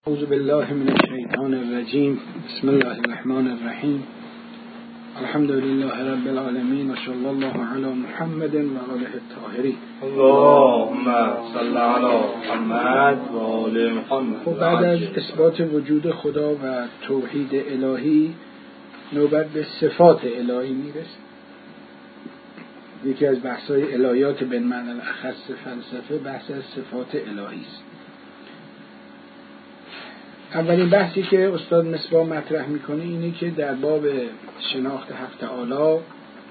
اعوذ بالله من الشیطان الرجیم. بسم الله الرحمن الرحیم. الحمد لله رب العالمین و صلی الله علی محمد و آله الطاهرین. اللهم صل علی محمد و آل محمد. خب بعد از اثبات وجود خدا و توحید الهی نوبت به صفات الهی میرسه. یکی از بحث‌های الهیات به معنی الاخص فلسفه بحث از صفات الهی است. اولین بحثی که استاد مصباح مطرح میکنه اینه که در باب شناخت حق تعالی،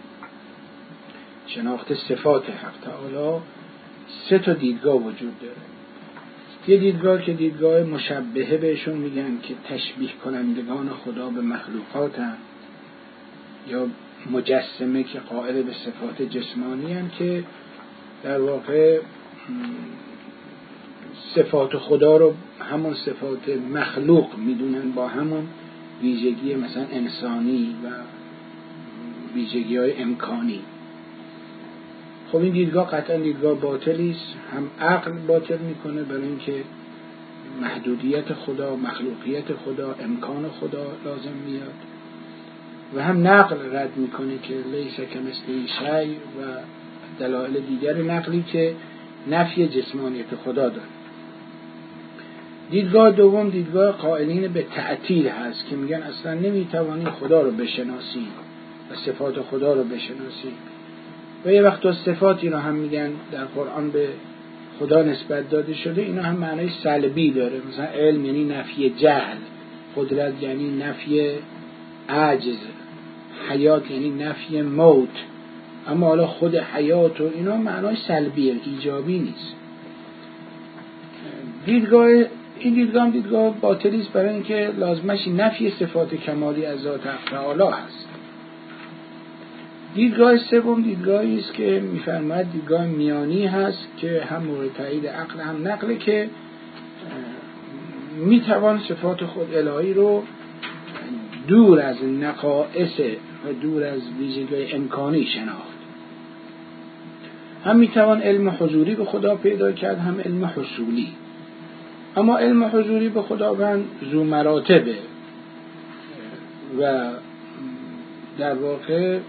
شناخت صفات حق تعالی، سه تا دیدگاه وجود داره. یه دیدگاه که دیدگاه مشبهه بهشون میگن که تشبیه کنندگان خدا به مخلوقات هم، یا مجسمه که قائل به صفات جسمانی هم که در واقع صفات خدا رو همون صفات مخلوق میدونن با همون ویژگی مثلا انسانی و ویژگی های امکانی. خب این دیدگاه قطعا دیدگاه باطلی است. هم عقل باطل میکنه برای اینکه محدودیت خدا، مخلوقیت خدا، امکان خدا لازم میاد، و هم نقل رد میکنه که لیس کمثله شیء و دلایل دیگر نقلی که نفی جسمانیت خدا داره. دیدگاه دوم دیدگاه قائلین به تعطیل هست که میگن اصلا نمیتوانی خدا رو بشناسی و صفات خدا رو بشناسی، و یه وقت صفاتی رو هم میگن در قرآن به خدا نسبت داده شده، اینا هم معنای سلبی داره. مثلا علم یعنی نفی جهل، قدرت یعنی نفی عجز، حیات یعنی نفی موت، اما حالا خود حیات و اینا معنای سلبیه، ایجابی نیست. این دیدگاه هم دیدگاه باطلی است برای اینکه لازمش نفی صفات کمالی از ذات حق تعالی هست. دیدگاه سوم دیدگاهی است که می‌فرماید دیدگاه میانی هست که هم مورد تایید عقل هم نقله، که میتوان صفات خود الهی رو دور از نقائص و دور از ویژگی امکانی شناخت. هم میتوان علم حضوری به خدا پیدا کرد، هم علم حصولی. اما علم حضوری به خداوند ذو مراتبه و در واقع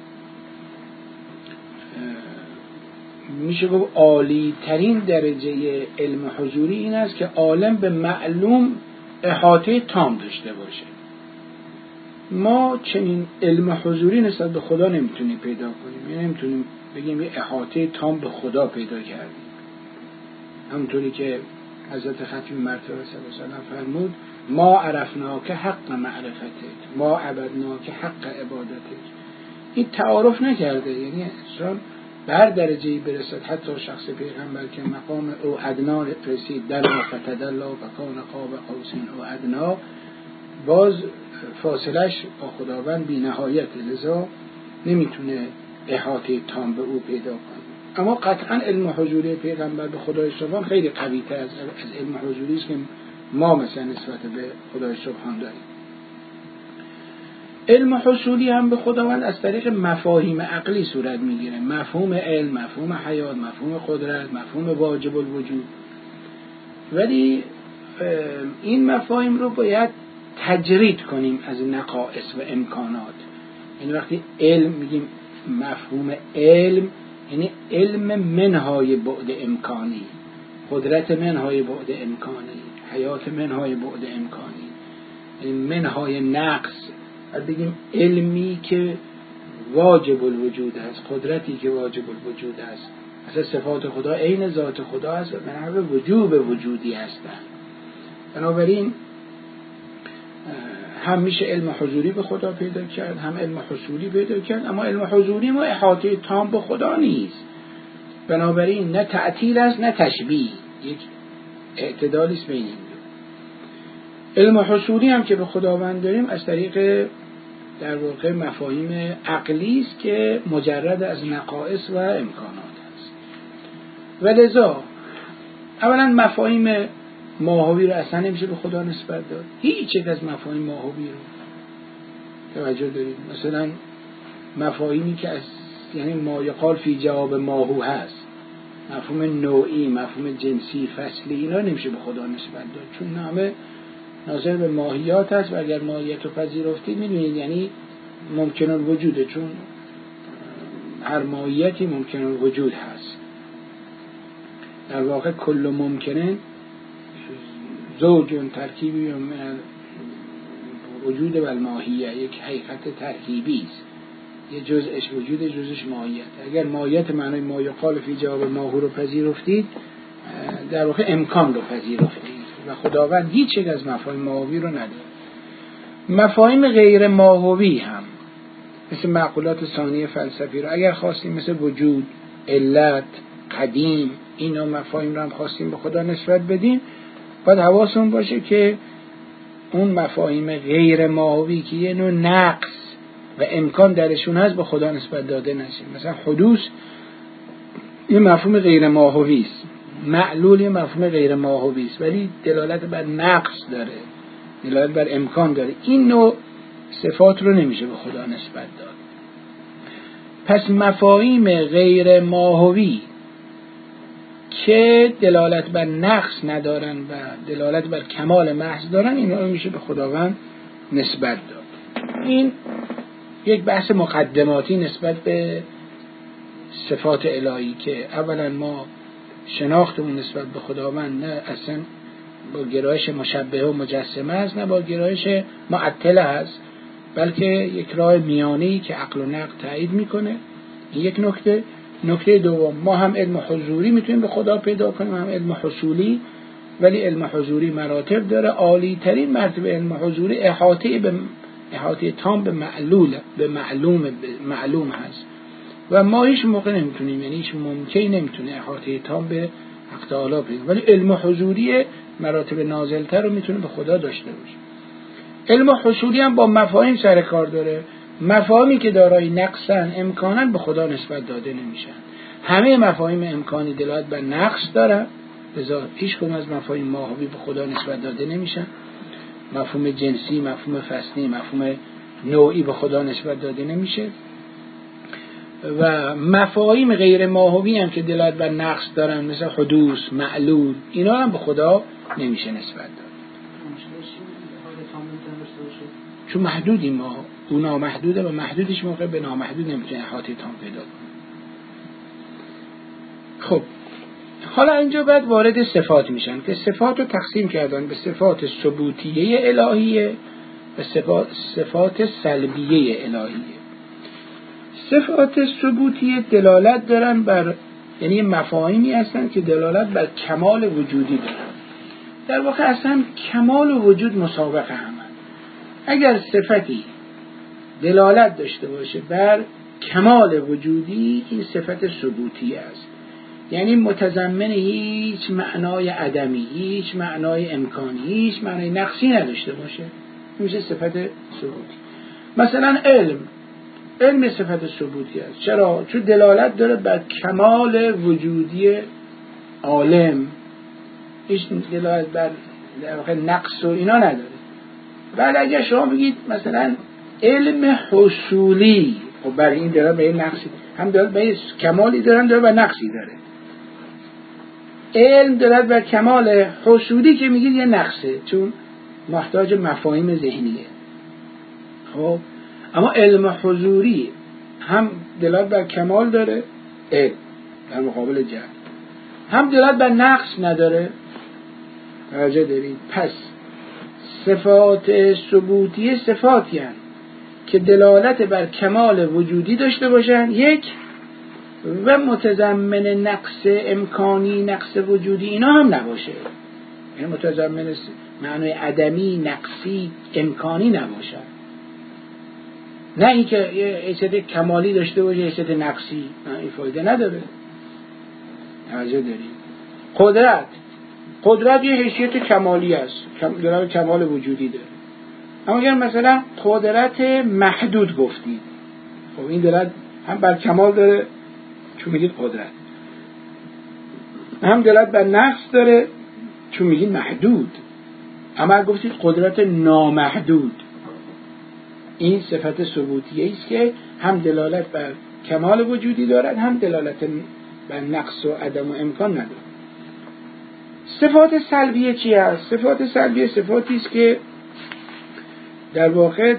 میشه گفت عالی ترین درجه علم حضوری این است که عالم به معلوم احاطه تام داشته باشه. ما چنین علم حضوری نسبت به خدا نمیتونیم پیدا کنیم، یعنی نمیتونیم بگیم یه احاطه تام به خدا پیدا کردیم. همونطوری که حضرت ختم مرتبه صلی الله علیه و سلم فرمود ما عرفناک حق معرفتک، ما عبدناک حق عبادتک. این تعارف نکرده، یعنی انسان بر درجه‌ای برسد، حتی شخص پیغمبر که مقام او ادنا رسید، دلا فتدلا و کان قاب قوسین او ادنا، باز فاصلش با خداوند بی نهایت، لذا نمیتونه احاطه تام به او پیدا کنه. اما قطعا علم حضوری پیغمبر به خدای سبحان خیلی قوی تر از علم حضوری است که ما مثلا نسبت به خدای سبحان داریم. علم حصولی هم به خداوند از طریق مفاهیم عقلی صورت میگیره، مفهوم علم، مفهوم حیات، مفهوم قدرت، مفهوم واجب الوجود. ولی این مفاهیم رو باید تجرید کنیم از نقائص و امکانات. یعنی وقتی علم میگیم مفهوم علم، یعنی علم منهای بعد امکانی، قدرت منهای بعد امکانی، حیات منهای بعد امکانی، یعنی منهای نقص. بگیم علمی که واجب الوجود است، قدرتی که واجب الوجود است، مثلا صفات خدا عین ذات خدا است و به نحو وجوب وجودی هستند. بنابراین هم میشه علم حضوری به خدا پیدا کرد، هم علم حصولی پیدا کرد. اما علم حضوری ما احاطه تام به خدا نیست، بنابراین نه تعطیل است نه تشبیه، یک اعتدالی است بین این دو. علم حصولی هم که به خداوند داریم از طریق در واقع مفاهیم عقلی است که مجرد از نقائص و امکانات است. ولذا اولا مفاهیم ماهوی رو اصلا نمیشه به خدا نسبت داد. هیچ یک از مفاهیم ماهوی رو توجه دارید، مثلا مفاهیمی که از یعنی ما یقال فی جواب ماهو هست، مفهوم نوعی، مفهوم جنسی، فصلی، اینا نمیشه به خدا نسبت داد، چون همه ناظر به ماهیات هست و اگر ماهیت رو پذیرفتید میدونید یعنی ممکن الوجوده، چون هر ماهیتی ممکن الوجود هست. در واقع کل ممکنه زوج ترکیبی من وجود و الماهیه، یک حقیقت ترکیبی است، یه جزءش وجود، جزءش ماهیت. اگر ماهیت معنای ما یقال فی جواب ماهو رو پذیرفتید، در واقع امکان رو پذیرفتید و خداوند هیچ یک از مفاهیم ماهوی رو نداره. مفاهیم غیر ماهوی هم مثل معقولات ثانیه فلسفی رو اگر خواستیم، مثل وجود، علت، قدیم، اینا مفاهیم رو هم خواستیم به خدا نسبت بدیم، باید حواسمون باشه که اون مفاهیم غیر ماهوی که یه نوع نقص و امکان درشون هست به خدا نسبت داده نشیم. مثلا حدوث یه مفهوم غیر ماهوی است، معلول یه مفهوم غیر ماهوی است، ولی دلالت بر نقص داره، دلالت بر امکان داره. این نوع صفات رو نمیشه به خدا نسبت داد. پس مفاهیم غیر ماهوی که دلالت بر نقص ندارن و دلالت بر کمال محض دارن، اینا رو میشه به خداوند نسبت داد. این یک بحث مقدماتی نسبت به صفات الهی که اولا ما شناختمون نسبت به خداوند نه اصلا با گرایش مشبهه و مجسمه است، نه با گرایش معطله است، بلکه یک راه میانه‌ای که عقل و نقل تایید میکنه. این یک نکته. نکته دوم، ما هم علم حضوری میتونیم به خدا پیدا کنیم، هم علم حصولی، ولی علم حضوری مراتب داره. عالی ترین مرتبه علم حضوری احاطه تام به معلوم هست و ما هیچ موقع نمیتونیم، یعنی هیچ ممکن نمیتونه احاطه تام به حق تعالی پیدا، ولی علم حضوری مراتب نازلتر رو میتونه به خدا داشته باشه. علم حصولی هم با مفاهیم سر کار داره، مفاهیمی که دارای نقصن امکانا به خدا نسبت داده نمیشن. همه مفاهیم امکانی دلالت بر نقص داره، لذا هیچ کدوم از مفاهیم ماهوی به خدا نسبت داده نمیشن. مفهوم جنسی، مفهوم فصلی، مفهوم نوعی به خدا نسبت داده نمیشه. و مفاهیم غیر ماهوی هم که دلالت بر نقص دارن مثل حدوث، معلول، اینا هم به خدا نمیشه نسبت داد. چون محدودیم ما، اون نامحدوده و محدودش موقع به نامحدود نمیتونه احاطه تام پیدا کنه. خب حالا اینجا بعد وارد صفات میشن که صفات رو تقسیم کردن به صفات ثبوتیه الهیه و صفات سلبیه الهیه. صفات ثبوتیه دلالت دارن بر، یعنی مفاهیمی هستن که دلالت بر کمال وجودی دارن. در واقع اصلا کمال و وجود مسابقه همن. اگر صفتی دلالت داشته باشه بر کمال وجودی، این صفت ثبوتیه است، یعنی متضمن هیچ معنای عدمی، هیچ معنای امکانی، هیچ معنای نقصی نداشته باشه، میشه صفت ثبوتی. مثلا علم صفت ثبوتی است. چرا؟ چون دلالت داره بر کمال وجودی عالم، هیچ دلالت بر در واقع نقص و اینا نداره. ولی اگر شما بگید مثلا علم حصولی، خب برای این داره به نقصی، هم داره به کمالی داره، هم داره به نقصی داره. علم داره بر کمال، حصولی که میگید یه نقصه چون محتاج مفاهیم ذهنیه. خب اما علم حضوری هم دلالت بر کمال داره، علم در مقابل جهل، هم دلالت بر نقص نداره. توجه دارید؟ پس صفات ثبوتی صفاتی هستند که دلالت بر کمال وجودی داشته باشن، یک، و متضمن نقص امکانی، نقص وجودی اینا هم نباشه، یعنی متضمن معنای عدمی، نقصی، امکانی نباشه. نه اینکه یه حیثیت کمالی داشته باشه حیثیت نقصی، این فایده نداره. توجه دارید؟ قدرت یه حیثیت کمالی است، داره کمال وجودی داره. اما اگر مثلا قدرت محدود گفتید، خب این دلالت هم بر کمال داره چون میگید قدرت، هم دلالت بر نقص داره چون میگید محدود. اما اگر گفتید قدرت نامحدود، این صفت ثبوتیه است که هم دلالت بر کمال وجودی دارد، هم دلالت بر نقص و عدم و امکان ندارد. صفات سلبیه چی هست؟ صفات سلبیه صفاتی است که در واقع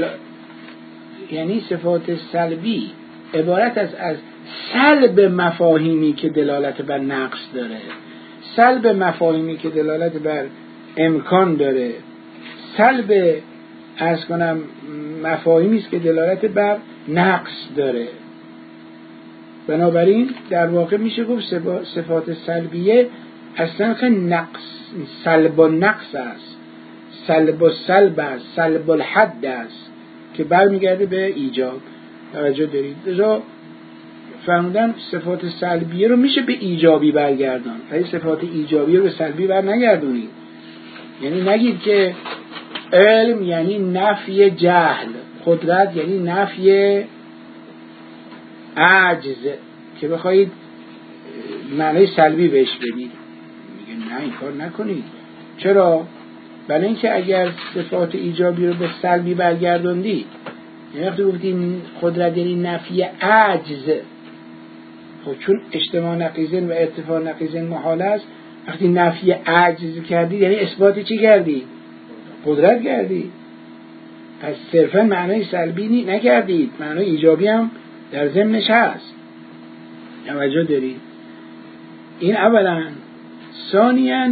یعنی صفات سلبی عبارت از سلب مفاهیمی که دلالت بر نقص داره، سلب مفاهیمی که دلالت بر امکان داره، سلب مفاهیمی است که دلالت بر نقص داره. بنابراین در واقع میشه گفت صفات سلبیه اصلا نقص، سلب و نقص است، سلب و سلب است، سلب الحد است که برمیگرده به ایجاب. توجه دارید؟ لذا فرمودن صفات سلبیه رو میشه به ایجابی برگردان، ولی صفات ایجابی رو به سلبی بر نگردونید. یعنی نگید که علم یعنی نفی جهل، قدرت یعنی نفی عجز که بخواید معنی سلبی بهش بدید. میگه نه این کار نکنید. چرا؟ برای اینکه اگر صفات ایجابی رو به سلبی برگردوندید، یعنی وقتی گفتیم قدرت یعنی نفی عجز، خب چون اجتماع نقیضین و ارتفاع نقیضین محال است، وقتی نفی عجز کردی یعنی اثبات چی کردی؟ قدرت کردی. پس صرفا معنی سلبی نکردید، معنی ایجابی هم در ضمنش هست. توجه دارید؟ این اولا. ثانیاً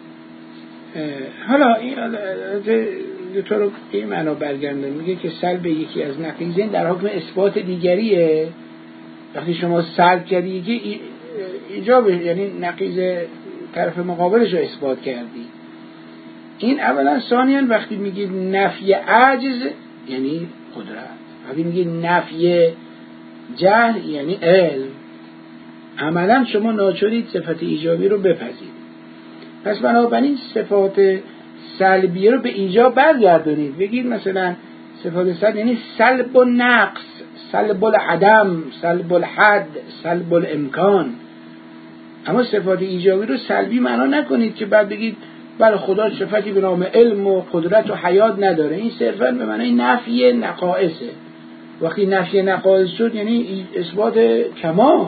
حالا این تو رو این معنا برگردن میگه که سلب یکی از نقیضین در حکم اثبات دیگریه. وقتی شما سلب کردی یکی ایجاب یعنی نقیض طرف مقابلش رو اثبات کردی. این اولا. ثانیاً وقتی میگی نفی عجز یعنی قدرت، وقتی میگی نفی جهل یعنی علم. عملا شما ناچارید صفت ایجابی رو بپذیرید. پس بنابراین صفات سلبیه رو به ایجاب برگردونید. بگید مثلا صفات سلب یعنی سلب و نقص، سلب العدم، سلب الحد، سلب الامکان. اما صفات ایجابی رو سلبی معنا نکنید که بعد بگید بله خدا صفتی به نام علم و قدرت و حیات نداره. این صرفا به معنی نفی نقائصه. وقتی نفی نقائص شد یعنی اثبات کمال.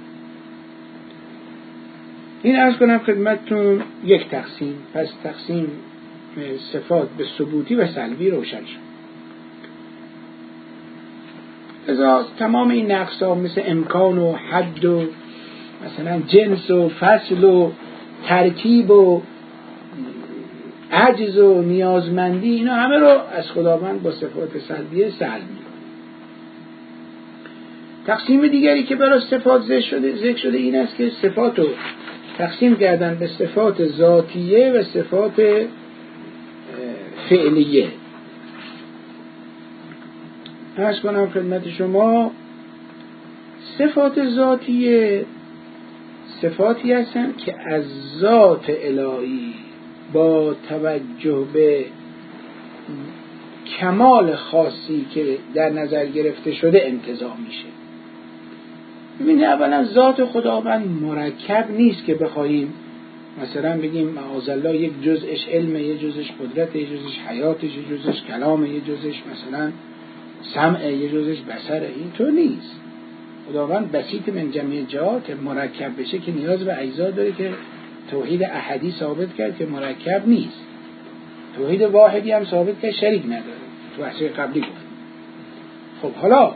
این عرض کنم خدمتتون یک تقسیم. پس تقسیم صفات به ثبوتی و سلبی روشن شد. لذا تمام این نقص‌ها مثل امکان و حد و مثلا جنس و فصل و ترکیب و عجز و نیازمندی، اینا همه رو از خداوند با صفات سلبیه سلب می‌کنه. تقسیم دیگری که برای صفات ذکر شده این است که صفات رو تقسیم کردن به صفات ذاتیه و صفات فعلیه. عرض کنم خدمت شما صفات ذاتیه صفاتی هستن که از ذات الهی با توجه به کمال خاصی که در نظر گرفته شده انتزاع میشه. ببینید اولا ذات خداوند مرکب نیست که بخوایم مثلا بگیم معاذالله یک جزءش علمه، یک جزءش قدرته، یک جزءش حیاتش، یک جزءش کلامه، یک جزءش مثلا سمعه، یک جزءش بصره. اینطور نیست. خداوند بسیط من جمعی جهات مرکب بشه که نیاز به اجزا داره که توحید احدی ثابت کرد که مرکب نیست. توحید واحدی هم ثابت کرد شریک نداره. تو بحث قبلی گفت. خب حالا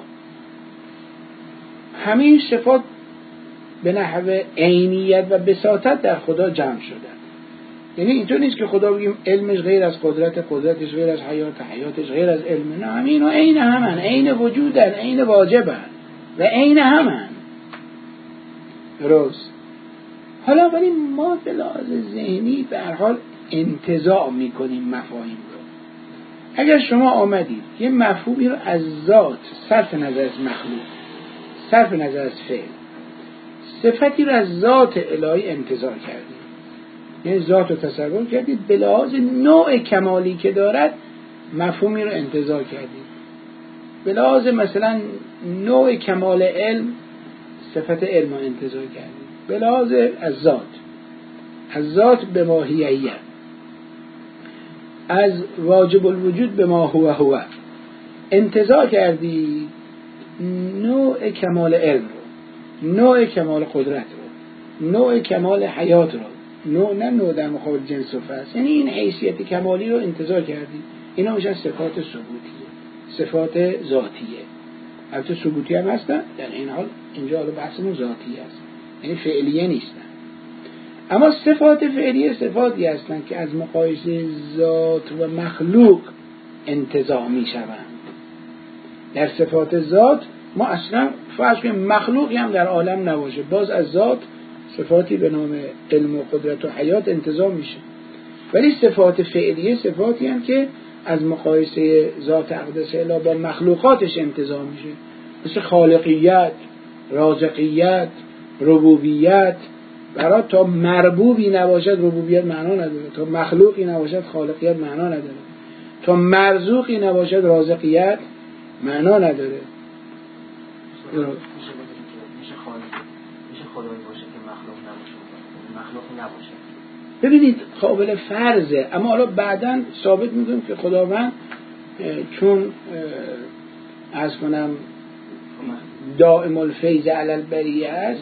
همین صفات به نحو عینیت و بساطت در خدا جمع شدن. یعنی اینطور نیست که خدا بگیم علمش غیر از قدرت، قدرتش غیر از حیات، حیاتش غیر از علم. نه، همین و عین همن، عین وجودن، عین واجبن و عین همن. درست. حالا ولی ما به لحاظ ذهنی به هر حال انتزاع میکنیم مفاهیم رو. اگر شما آمدید یه مفهومی رو از ذات صرف نظر از مخلوق، صرف نظر از فعل، صفتی رو از ذات الهی انتزاع کردید، یعنی ذات رو تصور کردید به لحاظ نوع کمالی که دارد مفهومی رو انتزاع کردید. به لحاظ مثلا نوع کمال علم صفت علم رو انتزاع کردید. به لحاظ از ذات به ماهیت، از واجب الوجود به ما هو انتزاع کردید نوع کمال علم رو، نوع کمال قدرت رو، نوع کمال حیات رو، نوع در مقابل جنس و فصل، یعنی این حیثیت کمالی رو انتزاع کردی. اینا میشن صفات ثبوتیه، صفات ذاتیه. البته ثبوتی هم هستن، در این حال اینجا حالا بحثمون ذاتی است، یعنی فعلیه نیستن. اما صفات فعلیه صفاتی هستن که از مقایسه ذات و مخلوق انتزاع میشوند. در صفات ذات ما اصلا فرض کنیم مخلوقی هم در عالم نباشه، باز از ذات صفاتی به نام علم و قدرت و حیات انتزاع میشه. ولی صفات فعلیه صفاتی هم که از مقایسه ذات اقدس اله با مخلوقاتش انتزاع میشه، مثل خالقیت، رازقیت، ربوبیت. برای تا مربوبی نباشد ربوبیت معنا نداره، تا مخلوقی نباشد خالقیت معنا نداره، تا مرزوقی نباشد رازقیت معنا نداره. میشه خدایی باشه که مخلوق نباشه، مخلوق نباشه. ببینید قابل فرضه، اما حالا بعداً ثابت می‌کنیم که خداوند چون از کنم دائم الفیض علی البریه است،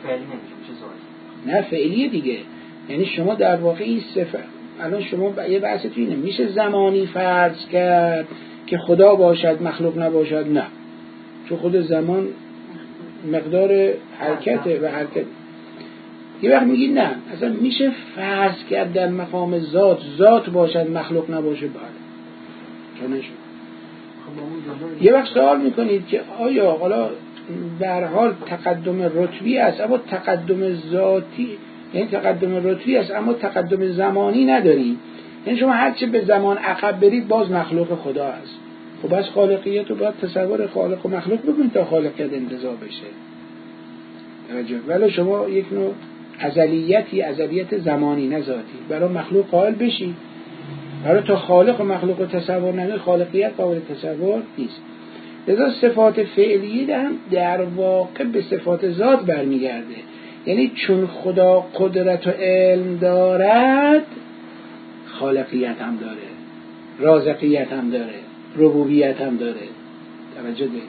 نه فعلیه دیگه. یعنی شما در واقع این صفت، الان شما یه بحث تو اینه، میشه زمانی فرض کرد که خدا باشد مخلوق نباشد؟ نه، چون خود زمان مقدار حرکته و حرکت. یه وقت میگی نه، اصلا میشه فرض کرد در مقام ذات باشد مخلوق نباشه؟ بله، چون نشد. یه وقت سوال میکنید که آیا حالا در حال تقدم رتبی است اما تقدم ذاتی، یعنی تقدم رتبی است اما تقدم زمانی نداریم، یعنی شما هرچه به زمان عقب برید باز مخلوق خدا است. خب بس خالقیت رو باید تصور خالق و مخلوق بکنید تا خالقیت انتزاع بشه. ولی شما یک نوع ازلیت زمانی نه ذاتی برای مخلوق قائل بشی، برای تا خالق و مخلوق رو تصور نمی، خالقیت قابل تصور نیست. لذا صفات فعلیه هم در واقع به صفات ذات برمیگرده، یعنی چون خدا قدرت و علم دارد خالقیت هم داره، رازقیت هم داره، ربوبیت هم داره. توجه دارید؟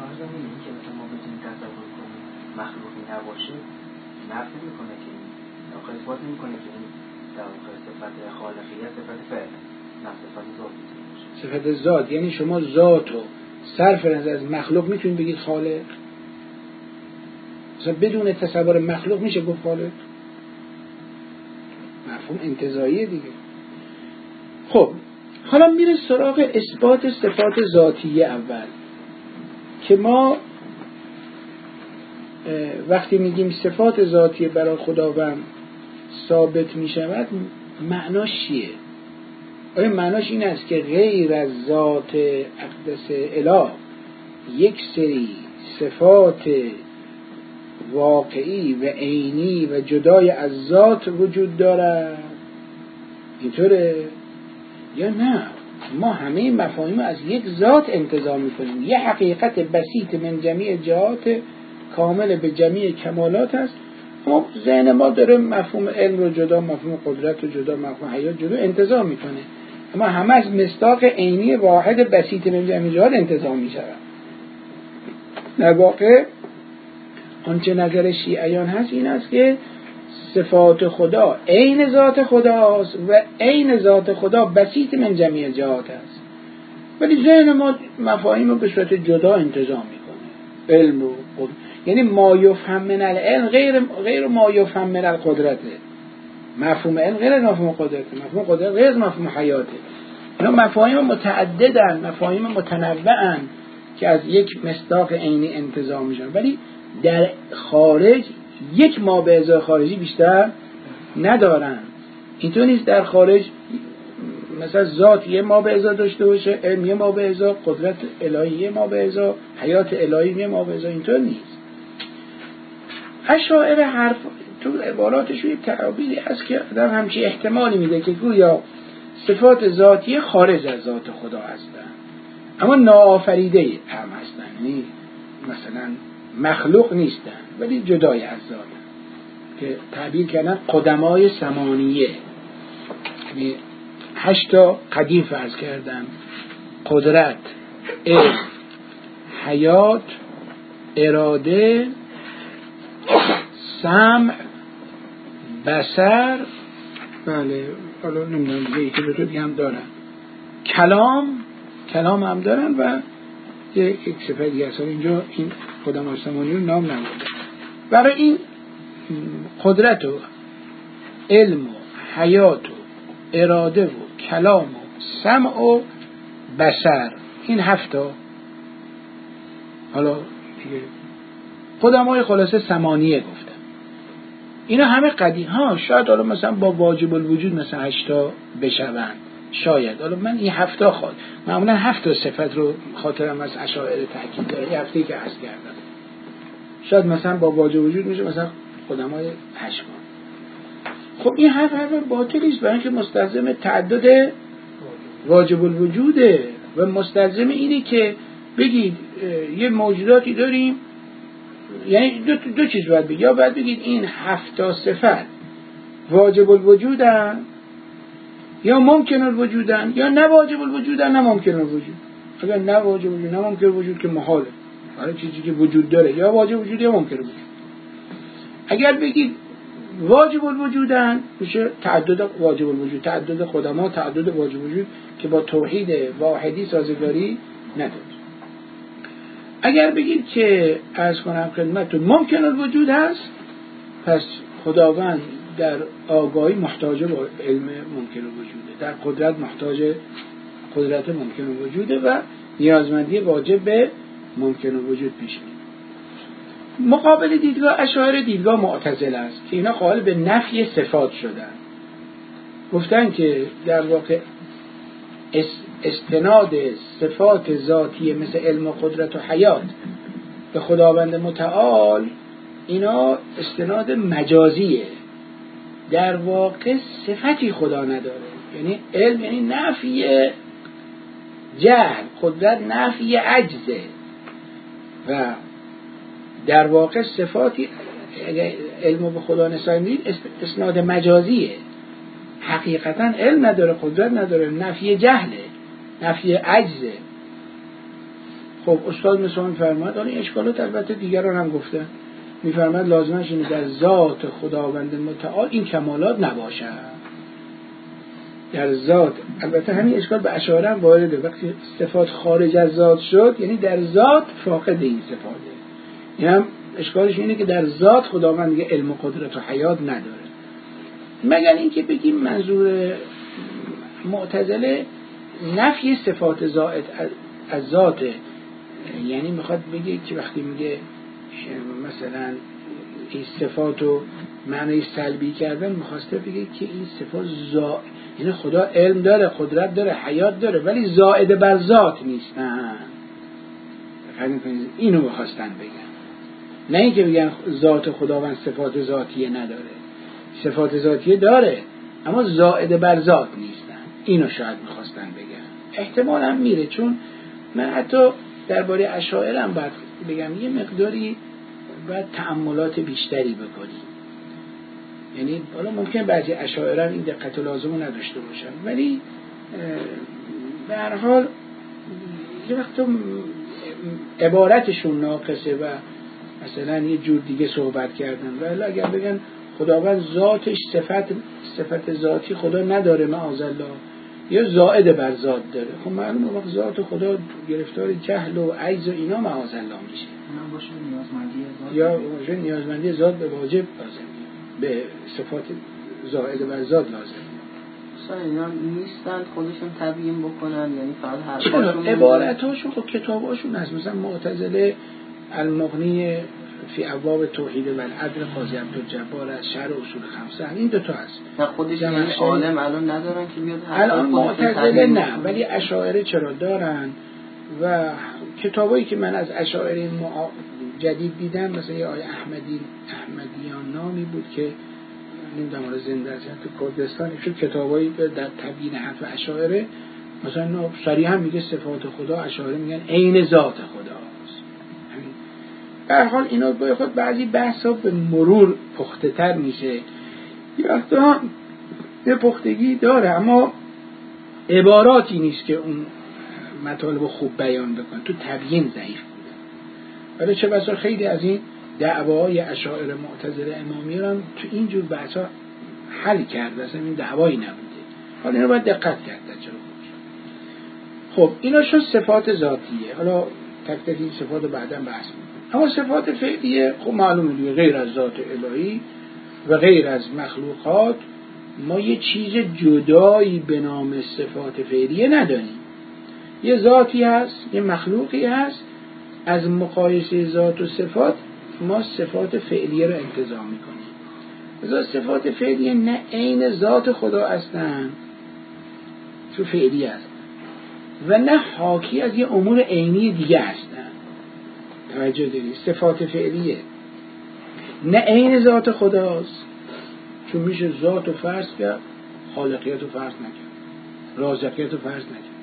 مخلوقی نباشه نفی میکنه که آخر اثبات میکنه که این در واقع صفت خالقیت صفت فعل، نه صفت ذات باشه. صفت ذات یعنی شما ذاتو صرف نظر از مخلوق میتونید بگید خالق؟ مثلا بدون تصور مخلوق میشه گفت خالق؟ مفهوم انتزاعیه دیگه. خب حالا میره سراغ اثبات صفات ذاتیه. اول که ما وقتی میگیم صفات ذاتیه برای خداوند ثابت میشود، معناش چیه؟ آیا معناش این است که غیر از ذات اقدس اله یک سری صفات واقعی و عینی و جدای از ذات وجود دارد؟ اینطوره؟ یا نه ما همه مفاهیم از یک ذات انتزاع میکنیم، یه حقیقت بسیط من جمیع جهات کامل به جمیع کمالات است. اما ذهن ما داره مفهوم علم رو جدا، مفهوم قدرت رو جدا، مفهوم حیات جدا انتزاع میکنه، اما همه از مصداق عینی واحد بسیط من جمیع جهات انتزاع میشود. در واقع آنچه نظر شیعیان هست این است که صفات خدا عین ذات خداست و عین ذات خدا بسیط من جمیع جهات است، ولی ذهن ما مفاهیم رو به صورت جدا انتزاع میکنه. علم و قدرت، یعنی ما یفهم من العلم غیر ما یفهم من القدرته. مفهوم علم غیر از مفهوم قدرته، مفهوم قدرت غیر از مفهوم حیاته. اینا مفاهیم متعددن، مفاهیم متنوعن که از یک مصداق عینی انتزاع میشن، ولی در خارج یک ما به ازای خارجی بیشتر ندارن. اینطور نیست در خارج مثلا ذات یه ما به ازا داشته باشه، علم یه ما به ازا، قدرت الهی یه ما به ازا، حیات الهی یه ما به ازا. اینطور نیست. اشاعره حرف تو عباراتش یه تعابیری هست که در همچین احتمالی میده که گویا صفات ذاتی خارج از ذات خدا هستن اما ناآفریده هم هستن، یعنی مثلا مخلوق نیستن ولی جدای از ذات، که تعبیر کردن قدمای ثمانیه، یعنی 8 قدیم فرض کردن: قدرت، علم، حیات، اراده، سمع، بصر بله حالا نمیدونم دیگه یکی دو تا دیگه هم دارن، کلام هم دارن و یک صفحه دیگه اصلا اینجا این خودم آسمانی رو نام نبوده. برای این قدرت و علم و حیات و اراده و کلام و سمع و بصر، این 7 حالا دیگه قدمای خلاصه 8 گفتن. اینا همه قدیم ها، شاید حالا مثلا با واجب الوجود مثلا 8 بشوند، شاید حالا من این 7 خواهد معمولا 7 صفت رو خاطرم از اشاعره تاکید داره، یه هفته‌ای که عرض کردم شاید مثلا با واجب الوجود میشه مثلا قدمای 8. خب این حرف باطلی است، برای اینکه مستلزم تعدد واجب الوجوده و مستلزم اینه که بگید یه موجوداتی داریم، یعنی دو چیز باید بگید، یا باید بگید این 7 صفت واجب الوجودن یا ممکن الوجودن، یا نه واجب الوجودن نه ممکن الوجود. اگر نه واجب الوجود نه ممکن الوجود که محاله، هر چیزی که وجود داره یا واجب الوجود یا ممکن الوجود. اگر بگید واجب الوجودن میشه تعدد واجب الوجود، تعدد قدما، تعدد واجب الوجود که با توحید واحدی سازگاری نداره. اگر بگید که عرض کنم خدمتتون ممکن الوجود هست، پس خداوند در آگاهی محتاج به علم ممکن الوجوده، در قدرت محتاج قدرت ممکن الوجوده و نیازمندی واجب به ممکن الوجود پیش میاد. مقابل دیدگاه اشاعره دیدگاه معتزله است که اینا قائل به نفی صفات شدن. گفتن که در واقع استناد صفات ذاتی مثل علم و قدرت و حیات به خداوند متعال اینا استناد مجازیه، در واقع صفتی خدا نداره. یعنی علم یعنی نفی جهل، قدرت نفی عجزه و در واقع صفاتی اگر علم به خدا نسبت اسناد مجازیه، حقیقتا علم نداره، قدرت نداره، نفی جهله، نفی عجزه. خب استاد مثلا میفرماد، حالا این اشکالات البته دیگران هم گفتن، میفرماد لازمش اینه در ذات خداوند متعال این کمالات نباشد. در ذات البته همین اشکال به اشاعره هم وارده، وقتی صفات خارج از ذات شد یعنی در ذات فاقد این صفاته. این هم اشکالش اینه که در ذات خداوند دیگه علم و قدرت و حیات نداره. مگر اینکه بگیم منظور معتزله نفی صفات زائد از ذاته، یعنی میخواد بگه که وقتی میگه مثلا این صفاتو معنی سلبی کردن، میخواسته بگه که این صفات یعنی خدا علم داره، قدرت داره، حیات داره، ولی زائد بر ذات نیستن. اینو میخواستن بگن، نه اینکه بگن ذات خداوند صفات ذاتیه نداره، صفات ذاتیه داره اما زائد بر ذات نیستن. اینو شاید میخواستن بگن، احتمال هم میره، چون من حتی درباره اشاعره هم باید بگم یه مقداری باید تأملات بیشتری بکنیم. یعنی حالا ممکن بعضی اشاعره این دقت لازم نداشته باشن، ولی به هر حال یه وقت عبارتشون ناقصه و مثلا یه جور دیگه صحبت کردن. ولی اگر بگن خداوند ذاتش صفت ذاتی خدا نداره معاذالله، یا زائد بر ذات داره، خب معلومه وقت ذات خدا گرفتار جهل و عجز و اینا معاذالله میشه، یا نیازمندی ذات به واجب لازم، به صفات زائد بر ذات لازم. اینا نیستن خودشون تبیین بکنن، یعنی فقط حرفاشون عبارتاشون خب کتاباشون هست. مثلا معتزله المغنی فی ابواب توحید و العدل قاضی عبدالجبار از شرح اصول 5 این 2 تا هست. خودش یعنی عالم الان ندارن که بیاد الان معتزله نه، ولی اشاعره چرا دارن. و کتابایی که من از اشاعره جدید دیدم مثلا یه آیه احمدیان نامی بود که نمیدونم حالا زنده است تو کردستان، ایشون کتابایی در تبیین حرف اشاعره مثلا صریحا میگه صفات خدا، اشاعره میگن عین ذات خداست. به هر حال اینا با خود بعضی بحثا به مرور پخته تر میشه، یه وقتا یه پختگی داره اما عباراتی نیست که اون مطالب خوب بیان بکن، تو تبیین ضعیف بوده. ولی چه بسا خیلی از این دعواهای اشاعره معتزله امامی هم تو اینجور بحثا حل کرده، اصلا این دعوایی نبوده. حالا این رو باید دقت کرد در جلو خودش. خب اینا شد صفات ذاتیه. حالا تک تک این صفات رو بعدا بحث میکنیم. اما صفات فعلیه خب معلومه دیگه، غیر از ذات الهی و غیر از مخلوقات ما یه چیز جدایی به نام صفات فعلیه نداریم. یه ذاتی هست، یه مخلوقی هست، از مقایسه ذات و صفات ما صفات فعلیه رو انتزاع میکنیم. از صفات فعلیه نه عین ذات خدا هستن چون فعلی هست و نه حاکی از یه امور عینی دیگه هستن. توجه داری؟ صفات فعلیه نه عین ذات خداست چون میشه ذات و فرض کرد، خالقیت و فرض نکرد، رازقیت و فرض نکرد،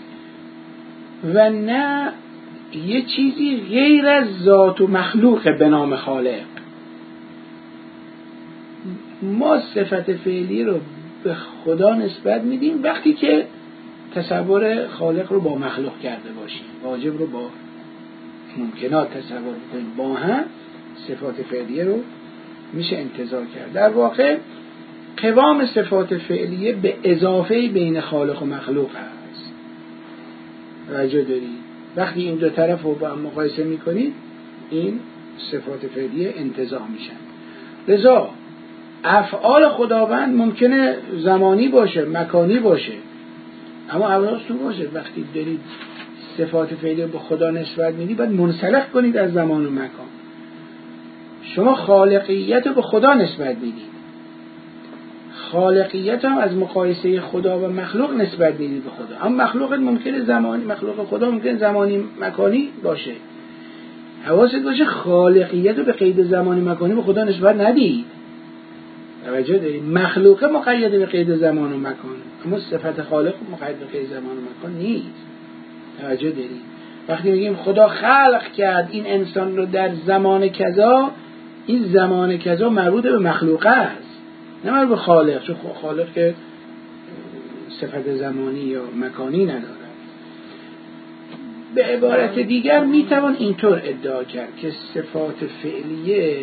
و نه یه چیزی غیر از ذات و مخلوق به نام خالق. ما صفت فعلی رو به خدا نسبت میدیم وقتی که تصور خالق رو با مخلوق کرده باشیم، واجب رو با ممکنات تصور بکنیم، با هم صفات فعلیه رو میشه انتزاع کرد. در واقع قوام صفات فعلیه به اضافه بین خالق و مخلوق هست. توجه داری؟ وقتی این دو طرف رو با هم مقایسه میکنید این صفات فعلیه انتزاع میشن. لذا افعال خداوند ممکنه زمانی باشه، مکانی باشه، اما حواستون باشه وقتی دارید صفات فعلیه به خدا نسبت میدید باید منسلخ کنید از زمان و مکان. شما خالقیت رو به خدا نسبت میدید، خالقیت هم از مقایسه خدا و مخلوق نسبت میدید به خدا. اما مخلوق ممکنه زمانی، مخلوق خدا ممکنه زمانی مکانی باشه. حواست باشه خالقیت رو به قید زمانی مکانی به خدا نسبت ندید. توجه دارید؟ مخلوق مقید به قید زمان و مکان، اما صفت خالق مقید به قید زمان و مکان نیست. توجه دارید؟ وقتی میگیم خدا خلق کرد این انسان رو در زمان کذا، این زمان کذا مربوط به مخلوقه است نه مربوط به خالق، چون خالق که صفت زمانی یا مکانی ندارد. به عبارت دیگر میتوان اینطور ادعا کرد که صفات فعلیه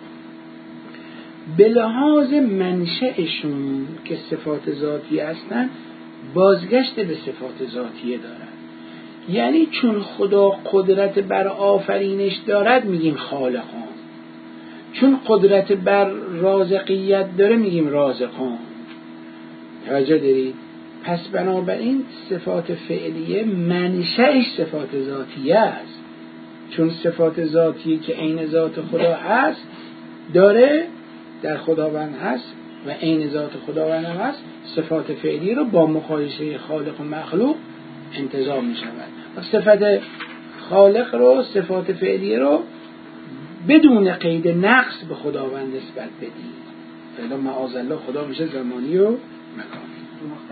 به لحاظ منشأشون که صفات ذاتی هستن بازگشت به صفات ذاتیه دارن. یعنی چون خدا قدرت بر آفرینش دارد میگیم خالقان، چون قدرت بر رازقیت داره میگیم رازقان. توجه دارید؟ پس بنابراین صفات فعلیه منشأش صفات ذاتیه است، چون صفات ذاتی که عین ذات خدا هست داره در خداوند هست و عین ذات خداوند هست، صفات فعلی رو با مقایسه خالق و مخلوق انتزاع می شود. و صفت خالق رو، صفات فعلی رو بدون قید نقص به خداوند نسبت بدید. فعلا معاذالله خدا میشه زمانی و مکانی.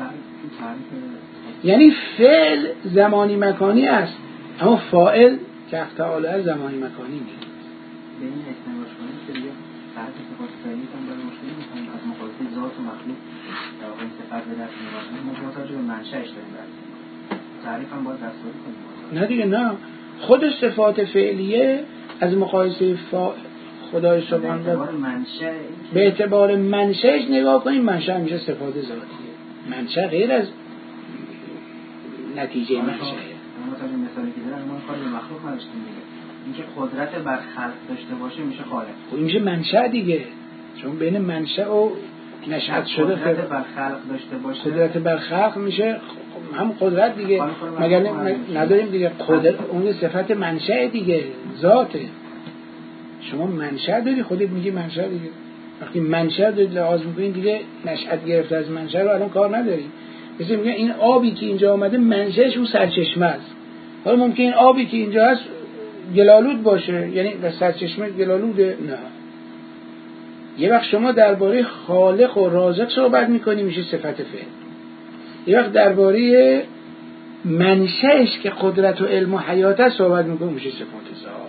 یعنی فعل زمانی مکانی است اما فاعل که تعالی زمانی مکانی نیست. به این استنباط کنید که دیگه فرق صفات فعلی هم باید مشکلی می‌کنیم از مقایسه ذات و مخلوق در واقع صفت به دست می‌آوریم. ما محتاج به منشأش داریم درک کنیم. تعریف هم باید دستوری کنیم. نه دیگه نه. خود صفات فعلیه از مقایسه خدای سبحان به اعتبار منشأش نگاه کنیم، منشأ میشه صفات ذاتیه. منشأ غیر از نتیجه منشأه. مثلا مثالی که دارم ما کاری به مخلوق نداشتیم دیگه. اینکه قدرت بر خلق داشته باشه میشه خالق. این میشه منشأ دیگه. چون بین منشأ و نشأت شده قدرت بر خلق داشته باشه. قدرت بر خلق میشه هم قدرت دیگه. مگر نداریم دیگه قدرت اون صفت منشأ دیگه، ذاته. شما منشأ داری خودت میگی منشأ دیگه. وقتی منشأ داری لحاظ میکنین دیگه نشأت گرفته از منشأ رو الان کار نداری. مثل میگن این آبی که اینجا آمده منشأش اون سرچشمه است. حالا ممکن این آبی که اینجا هست گلالود باشه، یعنی به سرچشمه گلالوده؟ نه. یه وقت شما درباره خالق و رازق صحبت میکنی میشه صفت فعل. یه وقت درباره منشأش که قدرت و علم و حیات است صحبت میکنی میشه صفات ذات.